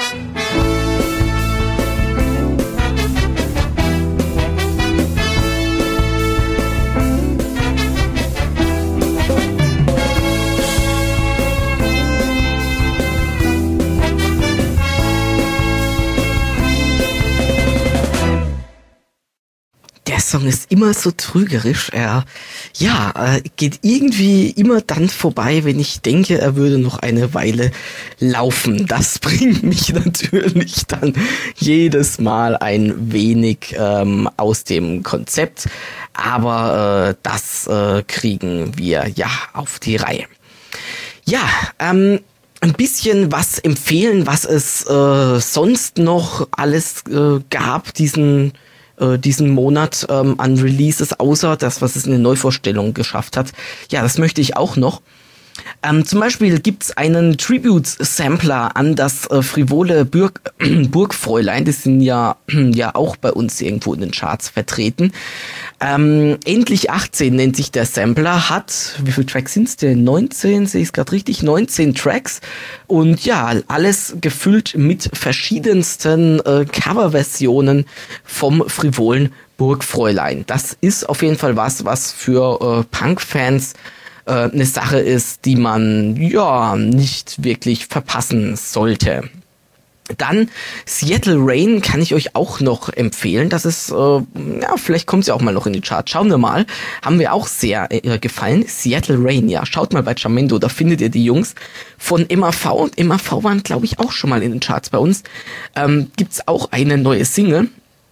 [SPEAKER 1] Der Song ist immer so trügerisch. Er geht irgendwie immer dann vorbei, wenn ich denke, er würde noch eine Weile laufen. Das bringt mich natürlich dann jedes Mal ein wenig aus dem Konzept. Aber das kriegen wir ja auf die Reihe. Ja, ein bisschen was empfehlen, was es sonst noch alles gab diesen Monat an Releases, außer das, was es in der Neuvorstellung geschafft hat. Ja, das möchte ich auch noch. Zum Beispiel gibt's einen Tribute-Sampler an das frivole Burgfräulein. Die sind ja auch bei uns irgendwo in den Charts vertreten. Endlich 18 nennt sich der Sampler, hat, wie viele Tracks sind's denn? 19, sehe ich es gerade richtig? 19 Tracks. Und ja, alles gefüllt mit verschiedensten Coverversionen vom frivolen Burgfräulein. Das ist auf jeden Fall was für Punk-Fans eine Sache ist, die man ja nicht wirklich verpassen sollte. Dann Seattle Rain kann ich euch auch noch empfehlen. Das ist, vielleicht kommt sie auch mal noch in die Charts. Schauen wir mal. Haben wir auch sehr gefallen. Seattle Rain, ja. Schaut mal bei Jamendo, da findet ihr die Jungs von MAV. Und MAV waren, glaube ich, auch schon mal in den Charts bei uns. Gibt's auch eine neue Single.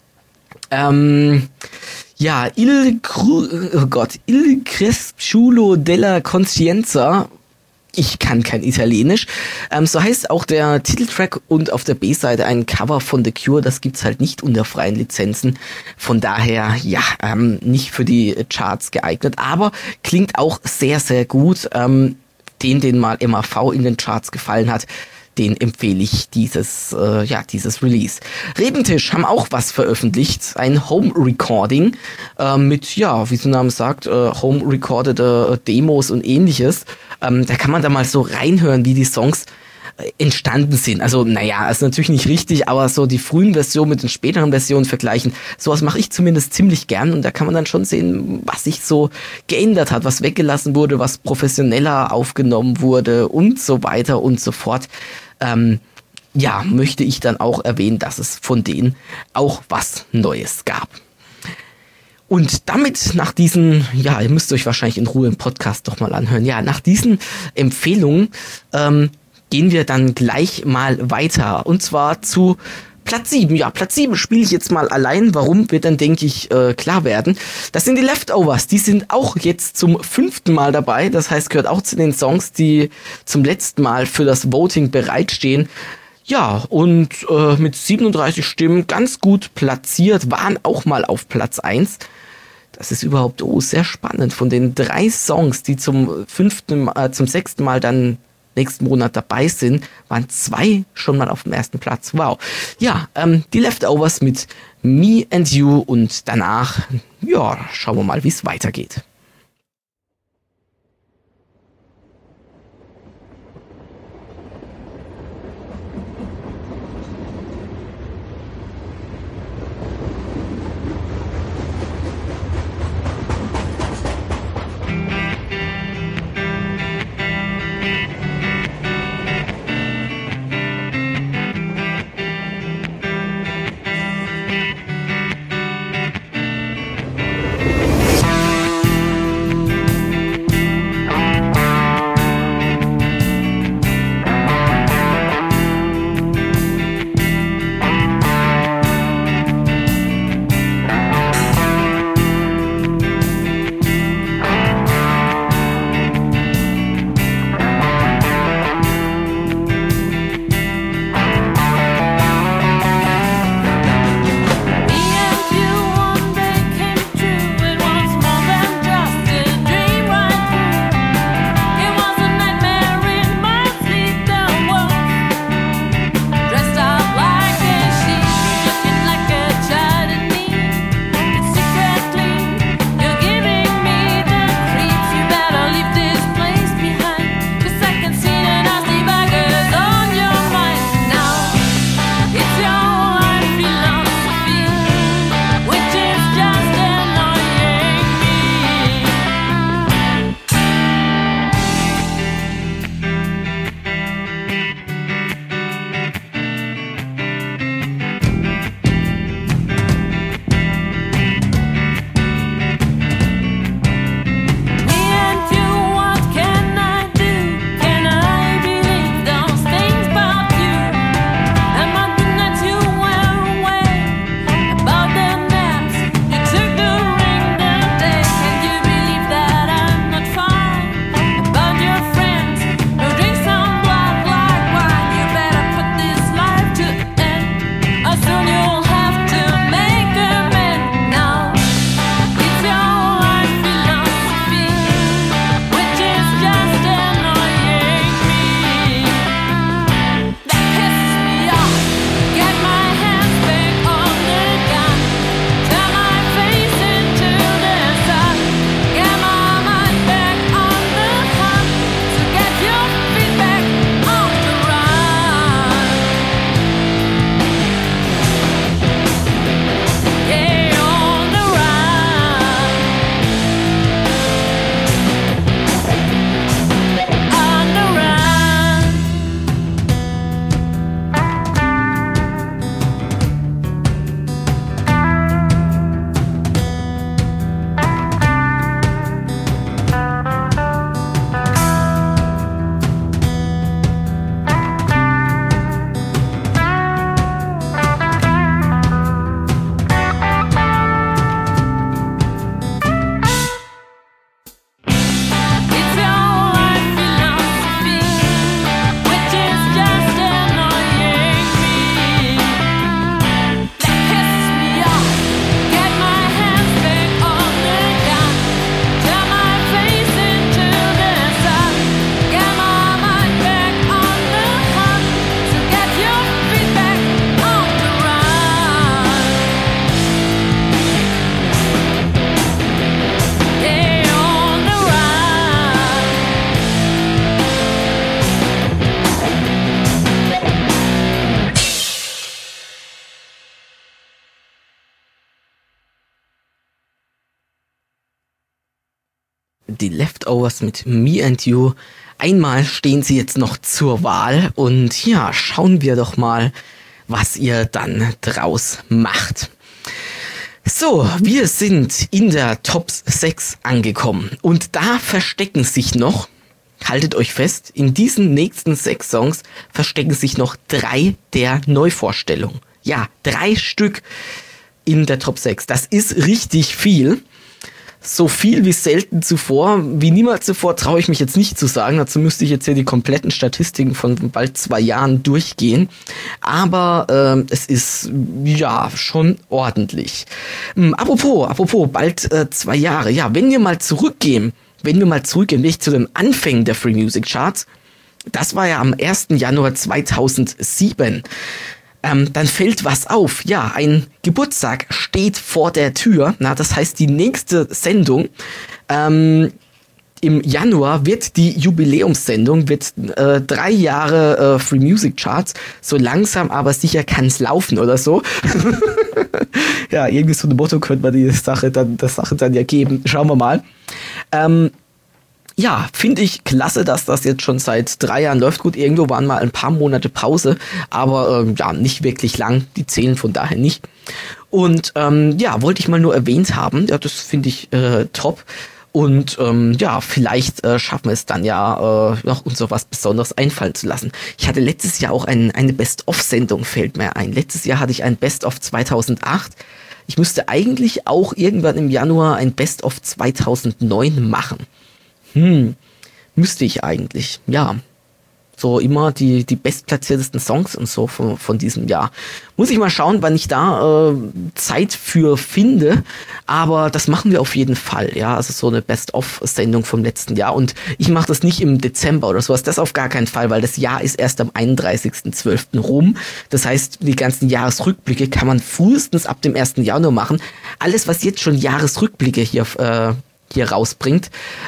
[SPEAKER 1] Ja, Il Cresciulo della Coscienza. Ich kann kein Italienisch. So heißt auch der Titeltrack und auf der B-Seite ein Cover von The Cure. Das gibt's halt nicht unter freien Lizenzen. Von daher, ja, nicht für die Charts geeignet. Aber klingt auch sehr, sehr gut. Den mal MAV in den Charts gefallen hat, den empfehle ich dieses Release. Rebentisch haben auch was veröffentlicht, ein Home-Recording mit, ja, wie der Name sagt, home-recordete Demos und ähnliches. Da kann man da mal so reinhören, wie die Songs entstanden sind. Also naja, ist natürlich nicht richtig, aber so die frühen Versionen mit den späteren Versionen vergleichen, sowas mache ich zumindest ziemlich gern und da kann man dann schon sehen, was sich so geändert hat, was weggelassen wurde, was professioneller aufgenommen wurde und so weiter und so fort. Ja, möchte ich dann auch erwähnen, dass es von denen auch was Neues gab. Und damit nach diesen, ja, ihr müsst euch wahrscheinlich in Ruhe im Podcast doch mal anhören, ja, nach diesen Empfehlungen gehen wir dann gleich mal weiter und zwar zu Platz 7. Ja, Platz 7 spiele ich jetzt mal allein. Warum, wird dann, denke ich, klar werden. Das sind die Leftovers. Die sind auch jetzt zum 5. Mal dabei. Das heißt, gehört auch zu den Songs, die zum letzten Mal für das Voting bereitstehen. Ja, und mit 37 Stimmen ganz gut platziert, waren auch mal auf Platz 1. Das ist überhaupt sehr spannend. Von den 3 Songs, die zum 6. Mal dann nächsten Monat dabei sind, waren 2 schon mal auf dem 1. Platz. Wow. Ja, die Leftovers mit Me and You und danach, ja, schauen wir mal, wie es weitergeht. die Leftovers mit Me and You. Einmal stehen sie jetzt noch zur Wahl und ja, schauen wir doch mal, was ihr dann draus macht. So, wir sind in der Top 6 angekommen und da verstecken sich noch, haltet euch fest, in diesen nächsten 6 Songs verstecken sich noch 3 der Neuvorstellungen. Ja, 3 Stück in der Top 6. Das ist richtig viel. So viel wie selten zuvor, wie niemals zuvor, traue ich mich jetzt nicht zu sagen. Dazu müsste ich jetzt hier die kompletten Statistiken von bald 2 Jahren durchgehen. Aber es ist ja schon ordentlich. Apropos, bald 2 Jahre. Ja, wenn wir mal zurückgehen, wirklich zu den Anfängen der Free Music Charts, das war ja am 1. Januar 2007. Dann fällt was auf. Ja, ein Geburtstag steht vor der Tür. Na, das heißt, die nächste Sendung im Januar wird die Jubiläumssendung, wird 3 Jahre Free Music Charts. So langsam, aber sicher kann's laufen oder so. Ja, irgendwie so ein Motto könnte man das Sache dann ja geben. Schauen wir mal. Ja, finde ich klasse, dass das jetzt schon seit 3 Jahren läuft. Gut, irgendwo waren mal ein paar Monate Pause, aber ja, nicht wirklich lang. Die zählen von daher nicht. Und ja, wollte ich mal nur erwähnt haben. Ja, das finde ich top. Und ja, vielleicht schaffen wir es dann ja noch uns so was Besonderes einfallen zu lassen. Ich hatte letztes Jahr auch eine Best-of-Sendung, fällt mir ein. Letztes Jahr hatte ich ein Best-of 2008. Ich müsste eigentlich auch irgendwann im Januar ein Best-of 2009 machen. Müsste ich eigentlich, ja. So immer die bestplatziertesten Songs und so von diesem Jahr. Muss ich mal schauen, wann ich da Zeit für finde. Aber das machen wir auf jeden Fall, ja. Also so eine Best-of-Sendung vom letzten Jahr. Und ich mache das nicht im Dezember oder sowas. Das auf gar keinen Fall, weil das Jahr ist erst am 31.12. rum. Das heißt, die ganzen Jahresrückblicke kann man frühestens ab dem 1. Januar machen. Alles, was jetzt schon Jahresrückblicke hier rausbringt,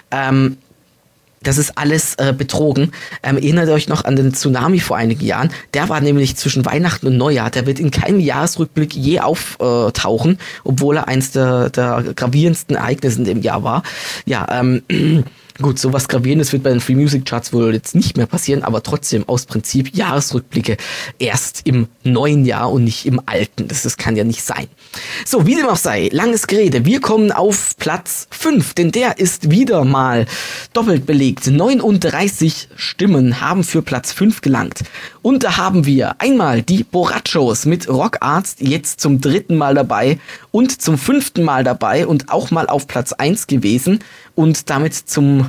[SPEAKER 1] das ist alles betrogen. Erinnert euch noch an den Tsunami vor einigen Jahren. Der war nämlich zwischen Weihnachten und Neujahr. Der wird in keinem Jahresrückblick je auftauchen, obwohl er eins der gravierendsten Ereignisse in dem Jahr war. Ja, gut, sowas Gravierendes wird bei den Free Music Charts wohl jetzt nicht mehr passieren, aber trotzdem aus Prinzip Jahresrückblicke erst im neuen Jahr und nicht im alten. Das kann ja nicht sein. So, wie dem auch sei, langes Gerede. Wir kommen auf Platz 5, denn der ist wieder mal doppelt belegt. 39 Stimmen haben für Platz 5 gelangt. Und da haben wir einmal die Borrachos mit Rockarzt, jetzt zum 3. Mal dabei und zum 5. Mal dabei und auch mal auf Platz 1 gewesen und damit zum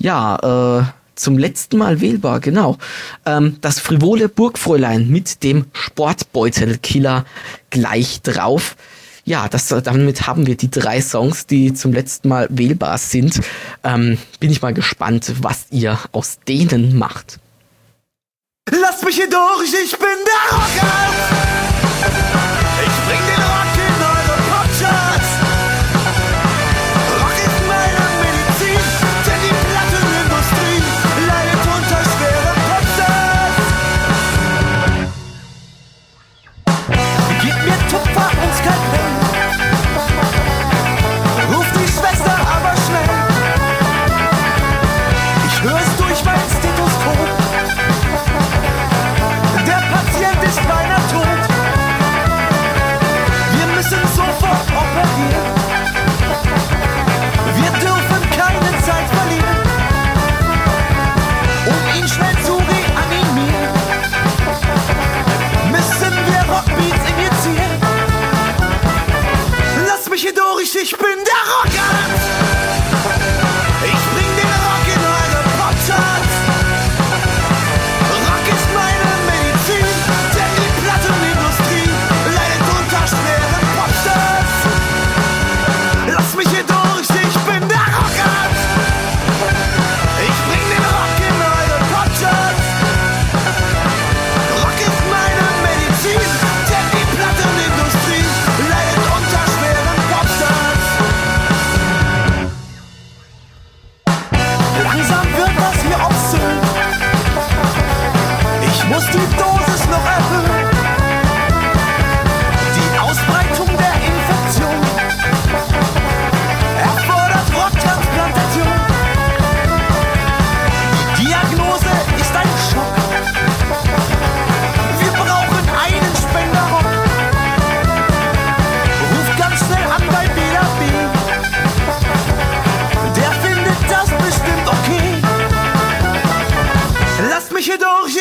[SPEAKER 1] letzten Mal wählbar, genau. Das frivole Burgfräulein mit dem Sportbeutelkiller gleich drauf. Ja, damit haben wir die 3 Songs, die zum letzten Mal wählbar sind. Bin ich mal gespannt, was ihr aus denen macht.
[SPEAKER 7] Lasst mich hier durch, ich bin der Rocker. Ich bring den Rock in eure Popcharts. Rock ist meine Medizin, denn die Plattenindustrie leidet unter schweren Popstars. Gib mir Tupfer und Skalpell. Ruf die Schwester aber schnell. Ich hör's durch mein Stethoskop. Der Patient ist beinahe tot. Wir müssen sofort operieren. Wir dürfen keine Zeit verlieren, um ihn schnell zu reanimieren. Müssen wir Rockbeats injizieren. Lass mich hier durch, ich bin der Rockarzt. Ich bring den Rock in eure Popcharts. Rock ist meine Medizin, denn die Plattenindustrie leidet unter schweren Popstars. Lass mich hier durch, ich bin der Rockarzt. Ich bring den Rock in eure Popcharts. Rock ist meine Medizin, denn die Plattenindustrie leidet unter schweren Popstars. Langsam wird das hier obszön. Ich muss die Dosis noch erhöhen. Die Ausbreitung der Infektion erfordert Rocktransplantation.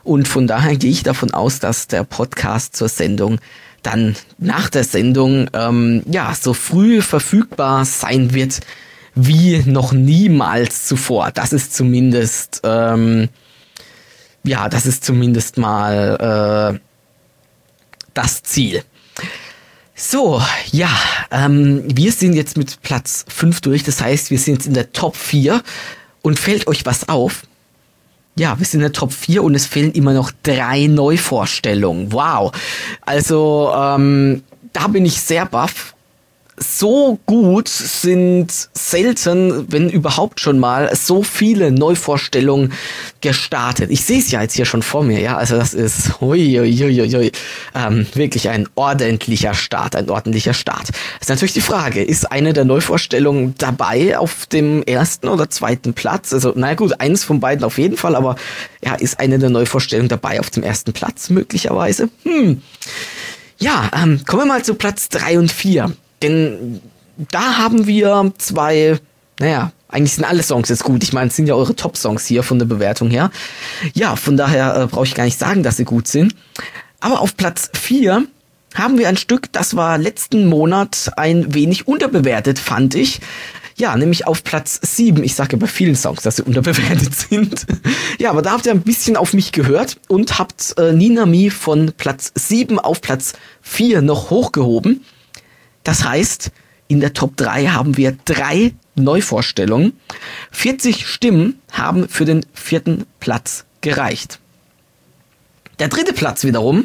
[SPEAKER 1] Und von daher gehe ich davon aus, dass der Podcast zur Sendung dann nach der Sendung so früh verfügbar sein wird wie noch niemals zuvor. Das ist zumindest mal das Ziel. So, wir sind jetzt mit Platz 5 durch, das heißt, wir sind in der Top 4 und fällt euch was auf? Ja, wir sind in der Top 4 und es fehlen immer noch 3 Neuvorstellungen. Wow. Also, da bin ich sehr baff. So gut sind selten, wenn überhaupt schon mal, so viele Neuvorstellungen gestartet. Ich sehe es ja jetzt hier schon vor mir, ja, also das ist wirklich ein ordentlicher Start. Das ist natürlich die Frage, ist eine der Neuvorstellungen dabei auf dem ersten oder zweiten Platz? Also, na gut, eines von beiden auf jeden Fall, aber ja, ist eine der Neuvorstellungen dabei auf dem ersten Platz möglicherweise? Ja, kommen wir mal zu Platz 3 und 4. Denn da haben wir 2, eigentlich sind alle Songs jetzt gut. Ich meine, es sind ja eure Top-Songs hier von der Bewertung her. Ja, von daher brauche ich gar nicht sagen, dass sie gut sind. Aber auf Platz 4 haben wir ein Stück, das war letzten Monat ein wenig unterbewertet, fand ich. Ja, nämlich auf Platz 7. Ich sage ja bei vielen Songs, dass sie unterbewertet sind. Ja, aber da habt ihr ein bisschen auf mich gehört und habt Nina Mi von Platz 7 auf Platz 4 noch hochgehoben. Das heißt, in der Top 3 haben wir 3 Neuvorstellungen. 40 Stimmen haben für den 4. Platz gereicht. Der 3. Platz wiederum,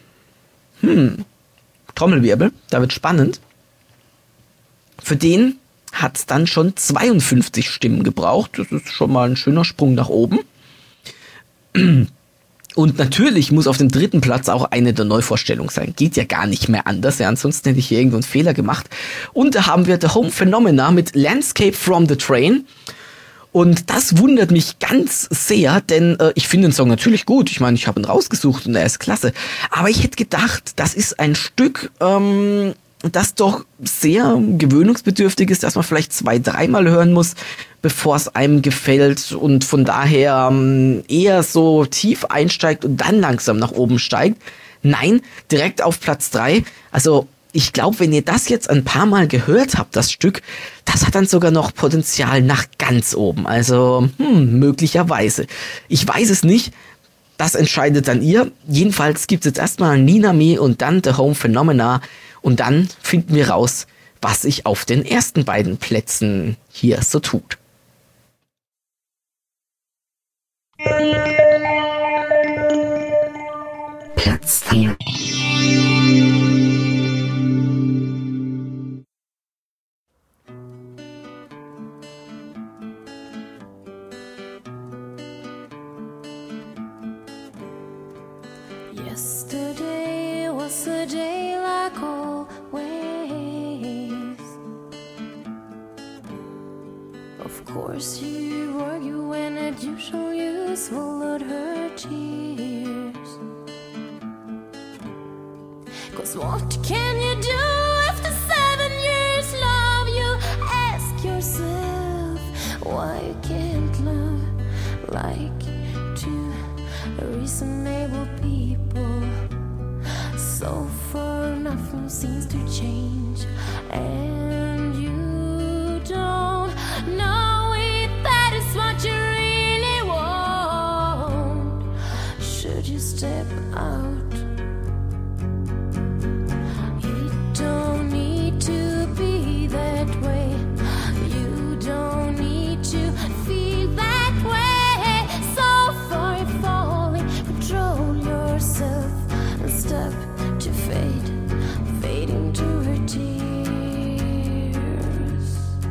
[SPEAKER 1] Trommelwirbel, da wird spannend. Für den hat es dann schon 52 Stimmen gebraucht. Das ist schon mal ein schöner Sprung nach oben. Und natürlich muss auf dem 3. Platz auch eine der Neuvorstellungen sein. Geht ja gar nicht mehr anders, ja, ansonsten hätte ich hier irgendwo einen Fehler gemacht. Und da haben wir The Home Phenomena mit Landscape from the Train. Und das wundert mich ganz sehr, denn ich finde den Song natürlich gut. Ich meine, ich habe ihn rausgesucht und er ist klasse. Aber ich hätte gedacht, das ist ein Stück, das doch sehr gewöhnungsbedürftig ist, dass man vielleicht 2-3 Mal hören muss, bevor es einem gefällt und von daher eher so tief einsteigt und dann langsam nach oben steigt. Nein, direkt auf Platz 3. Also ich glaube, wenn ihr das jetzt ein paar Mal gehört habt, das Stück, das hat dann sogar noch Potenzial nach ganz oben. Also möglicherweise. Ich weiß es nicht. Das entscheidet dann ihr. Jedenfalls gibt es jetzt erstmal Nina Mi und dann The Home Phenomena. Und dann finden wir raus, was sich auf den ersten beiden Plätzen hier so tut. Platz 4.
[SPEAKER 4] Yesterday was a day like always. Of course you argue when at usual you swallowed her tears. 'Cause what can you do after 7 years love? You ask yourself why you can't love like two reasonable people. So far nothing seems to change, and you don't know if that is what you really want. Should you step out? It don't need to be that way. You don't need to feel that way. So far you're falling, control yourself and stop to fade, fade into her tears.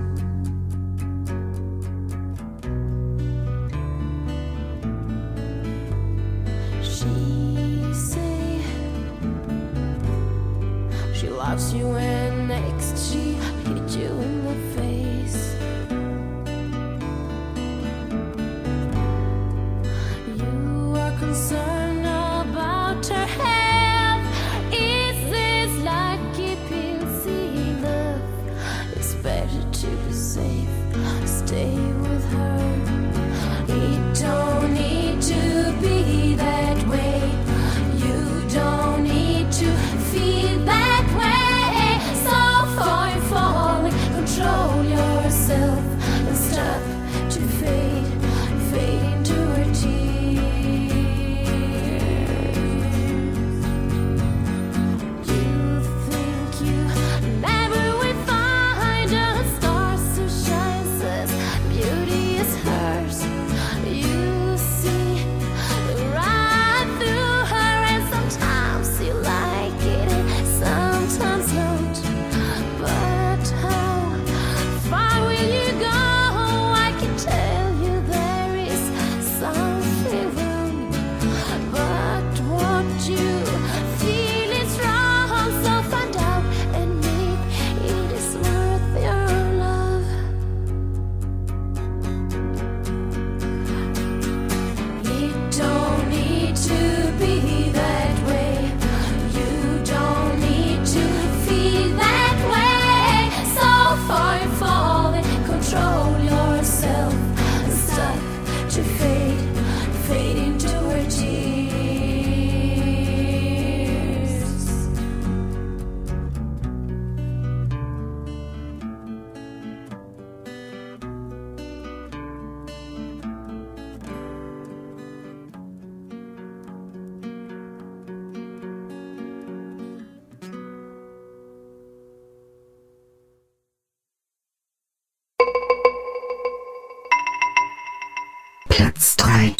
[SPEAKER 4] She say she loves you and next she hit you in the face. You are concerned about her health. Is this like keeping sea love? It's better to be safe, stay with her. It don't need to be that
[SPEAKER 8] Platz 3.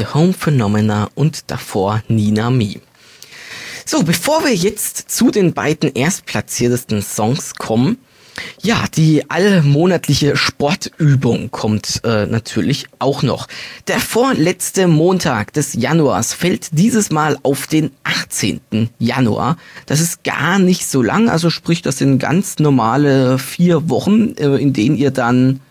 [SPEAKER 1] Home Phenomena und davor Nina Me. So, bevor wir jetzt zu den beiden erstplatziertesten Songs kommen, ja, die allmonatliche Sportübung kommt natürlich auch noch. Der vorletzte Montag des Januars fällt dieses Mal auf den 18. Januar. Das ist gar nicht so lang, also sprich, das sind ganz normale 4 Wochen, in denen ihr dann,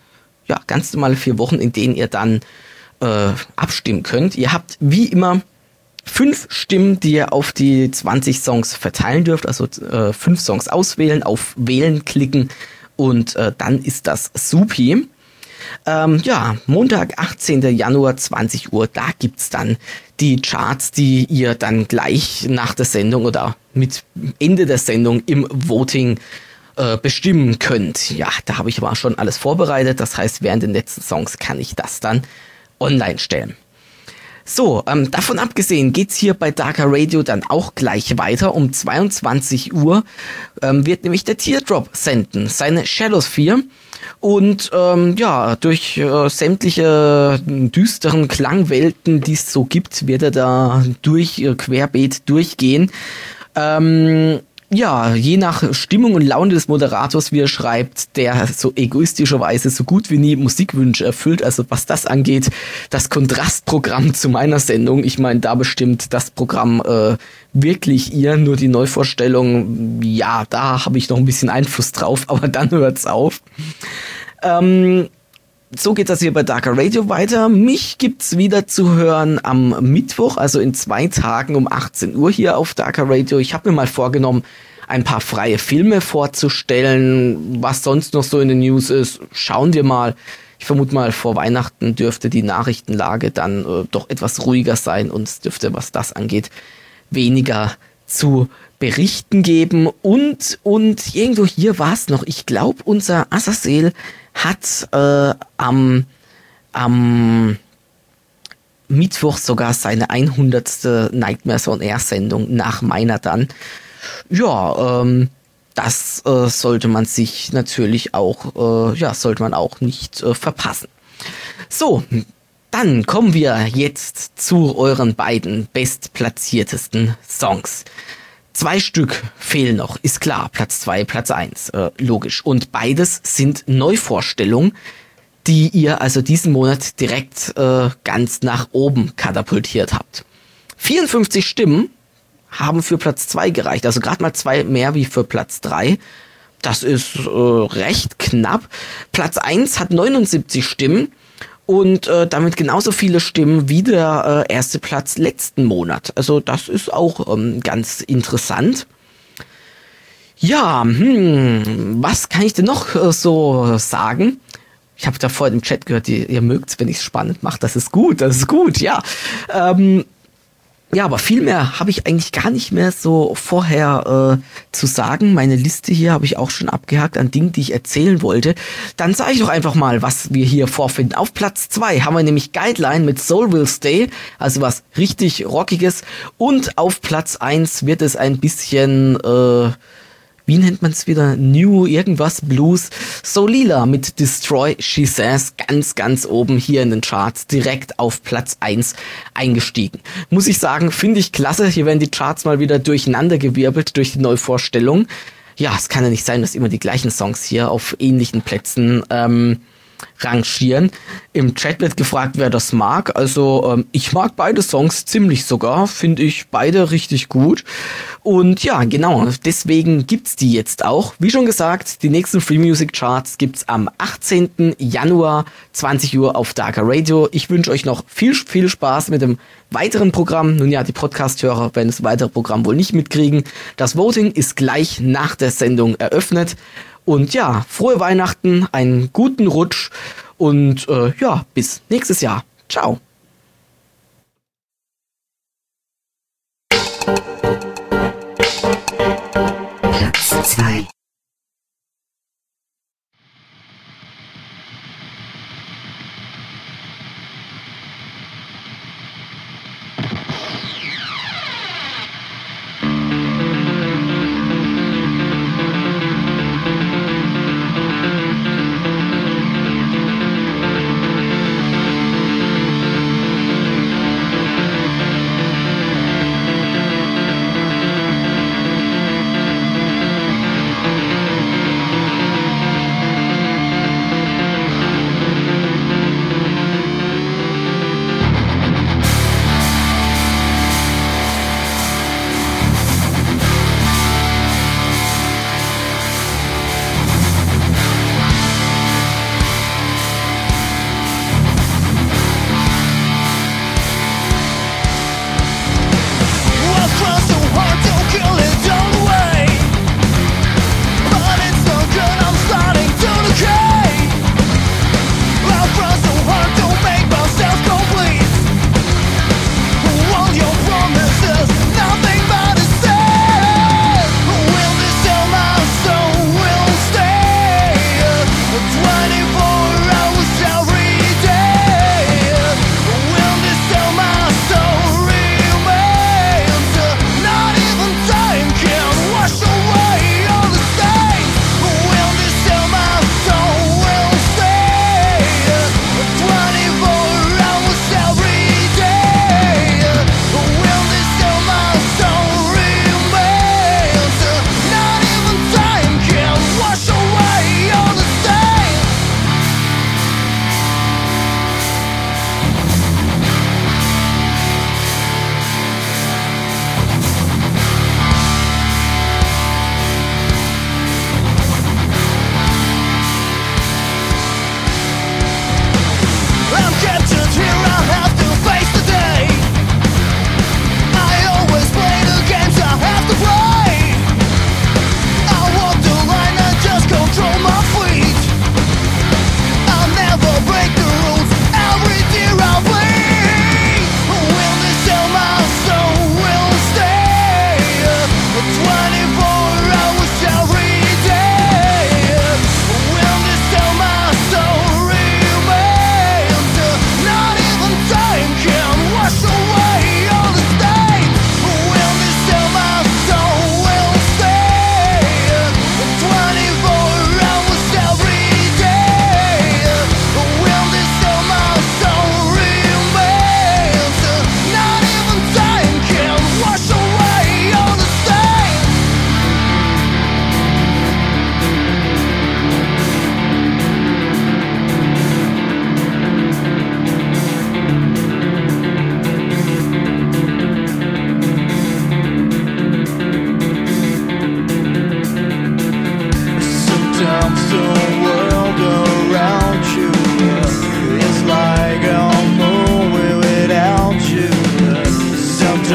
[SPEAKER 1] abstimmen könnt. Ihr habt wie immer 5 Stimmen, die ihr auf die 20 Songs verteilen dürft, also 5 Songs auswählen, auf Wählen klicken und dann ist das supi. Montag, 18. Januar, 20 Uhr, da gibt's dann die Charts, die ihr dann gleich nach der Sendung oder mit Ende der Sendung im Voting bestimmen könnt. Ja, da habe ich aber schon alles vorbereitet, das heißt, während den letzten Songs kann ich das dann online stellen. So, davon abgesehen geht's hier bei Darker Radio dann auch gleich weiter. Um 22 Uhr wird nämlich der Teardrop senden, seine Shadowsphere. Und durch sämtliche düsteren Klangwelten, die es so gibt, wird er da querbeet durchgehen. Je nach Stimmung und Laune des Moderators, wie er schreibt, der so egoistischerweise so gut wie nie Musikwünsche erfüllt. Also was das angeht, das Kontrastprogramm zu meiner Sendung. Ich meine, da bestimmt das Programm wirklich ihr, nur die Neuvorstellung, ja, da habe ich noch ein bisschen Einfluss drauf, aber dann hört's auf. So geht das hier bei Darker Radio weiter. Mich gibt's wieder zu hören am Mittwoch, also in 2 Tagen um 18 Uhr hier auf Darker Radio. Ich habe mir mal vorgenommen, ein paar freie Filme vorzustellen. Was sonst noch so in den News ist, schauen wir mal. Ich vermute mal, vor Weihnachten dürfte die Nachrichtenlage dann doch etwas ruhiger sein und es dürfte, was das angeht, weniger zu berichten geben. Und irgendwo hier war es noch. Ich glaube, unser Azazel hat am Mittwoch sogar seine 100. Nightmares on Air Sendung nach meiner dann. Ja, das sollte man sich natürlich auch, sollte man auch nicht verpassen. So, dann kommen wir jetzt zu euren beiden bestplatziertesten Songs. 2 Stück fehlen noch, ist klar, Platz 2, Platz 1, logisch. Und beides sind Neuvorstellungen, die ihr also diesen Monat direkt ganz nach oben katapultiert habt. 54 Stimmen haben für Platz 2 gereicht, also gerade mal 2 mehr wie für Platz 3. Das ist recht knapp. Platz 1 hat 79 Stimmen. Und damit genauso viele Stimmen wie der erste Platz letzten Monat. Also das ist auch ganz interessant. Ja, was kann ich denn noch so sagen? Ich habe da vorhin im Chat gehört, ihr mögt's, wenn ich es spannend mache. Das ist gut, ja. Ja, aber viel mehr habe ich eigentlich gar nicht mehr so vorher zu sagen. Meine Liste hier habe ich auch schon abgehakt an Dingen, die ich erzählen wollte. Dann sage ich doch einfach mal, was wir hier vorfinden. Auf Platz 2 haben wir nämlich Guideline mit Soul Will Stay, also was richtig Rockiges. Und auf Platz 1 wird es ein bisschen, wie nennt man es wieder? New irgendwas Blues. Solila mit Destroy She Says ganz, ganz oben hier in den Charts, direkt auf Platz 1 eingestiegen. Muss ich sagen, finde ich klasse. Hier werden die Charts mal wieder durcheinandergewirbelt durch die Neuvorstellung. Ja, es kann ja nicht sein, dass immer die gleichen Songs hier auf ähnlichen Plätzen rangieren. Im Chat wird gefragt, wer das mag. Also ich mag beide Songs ziemlich sogar. Finde ich beide richtig gut. Und ja, genau, deswegen gibt's die jetzt auch. Wie schon gesagt, die nächsten Free Music Charts gibt's am 18. Januar 20 Uhr auf Darker Radio. Ich wünsche euch noch viel, viel Spaß mit dem weiteren Programm. Nun ja, die Podcast-Hörer werden das weitere Programm wohl nicht mitkriegen. Das Voting ist gleich nach der Sendung eröffnet. Und ja, frohe Weihnachten, einen guten Rutsch und bis nächstes Jahr. Ciao.
[SPEAKER 8] Platz 2.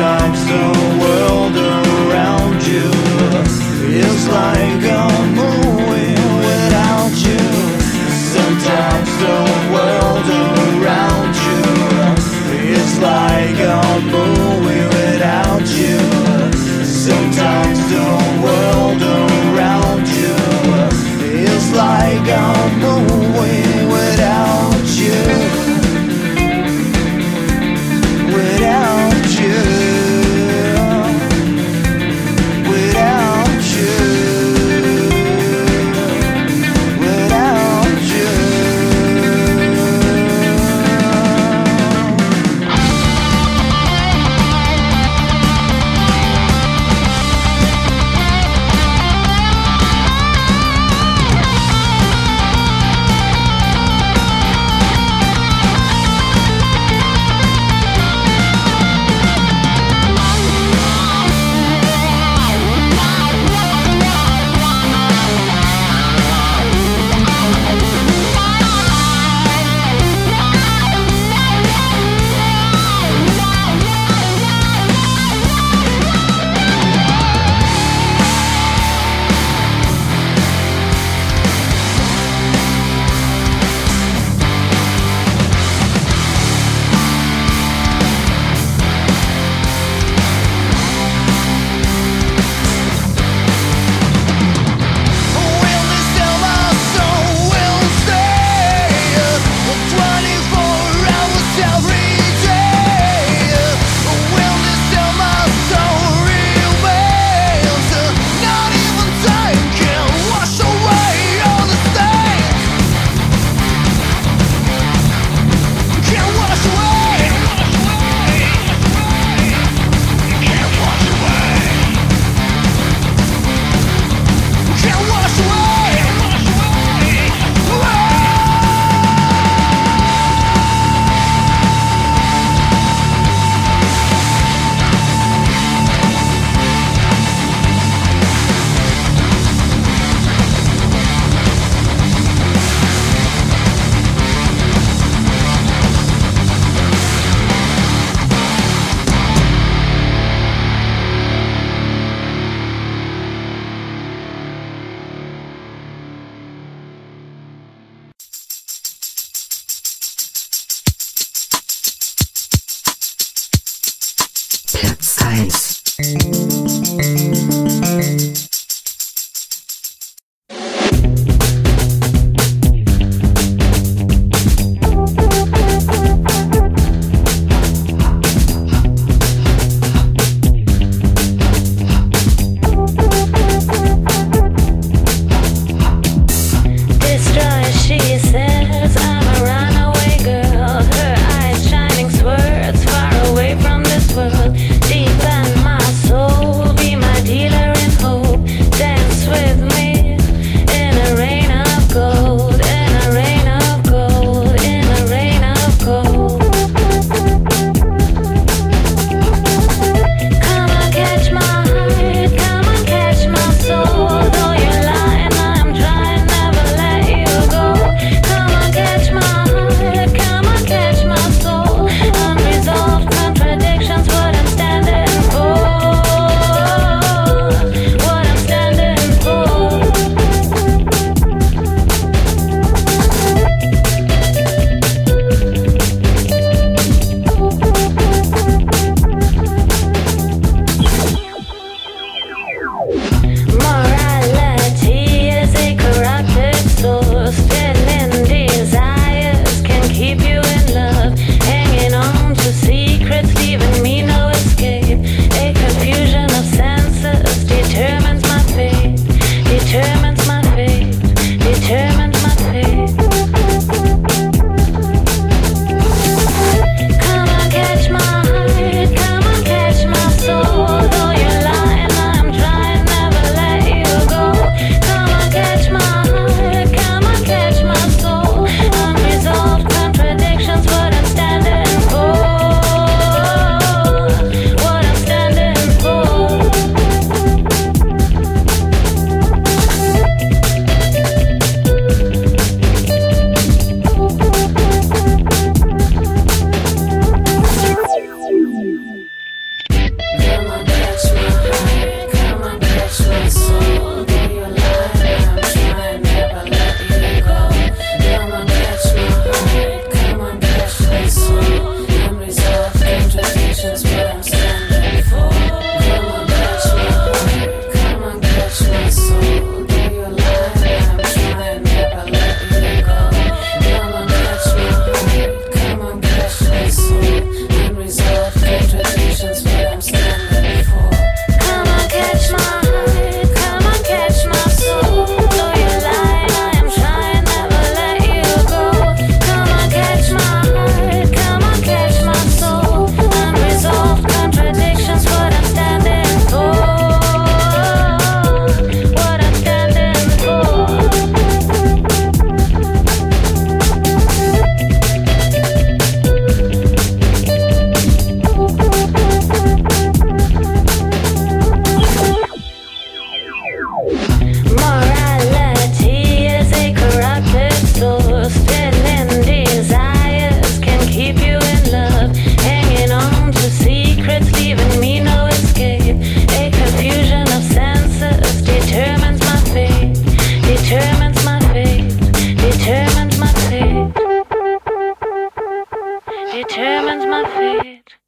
[SPEAKER 7] Sometimes the world around you feels like I'm moving without you. Sometimes the world around you feels like I'm moving without you. Sometimes the world around you feels like I'm moving without you. Without you, without you, without you.
[SPEAKER 8] Platz 1.
[SPEAKER 4] Destroy, she says, I'm a runaway girl. Her eyes shining swords, far away from this world. Deep in my soul, be my dealer.
[SPEAKER 9] determines my fate.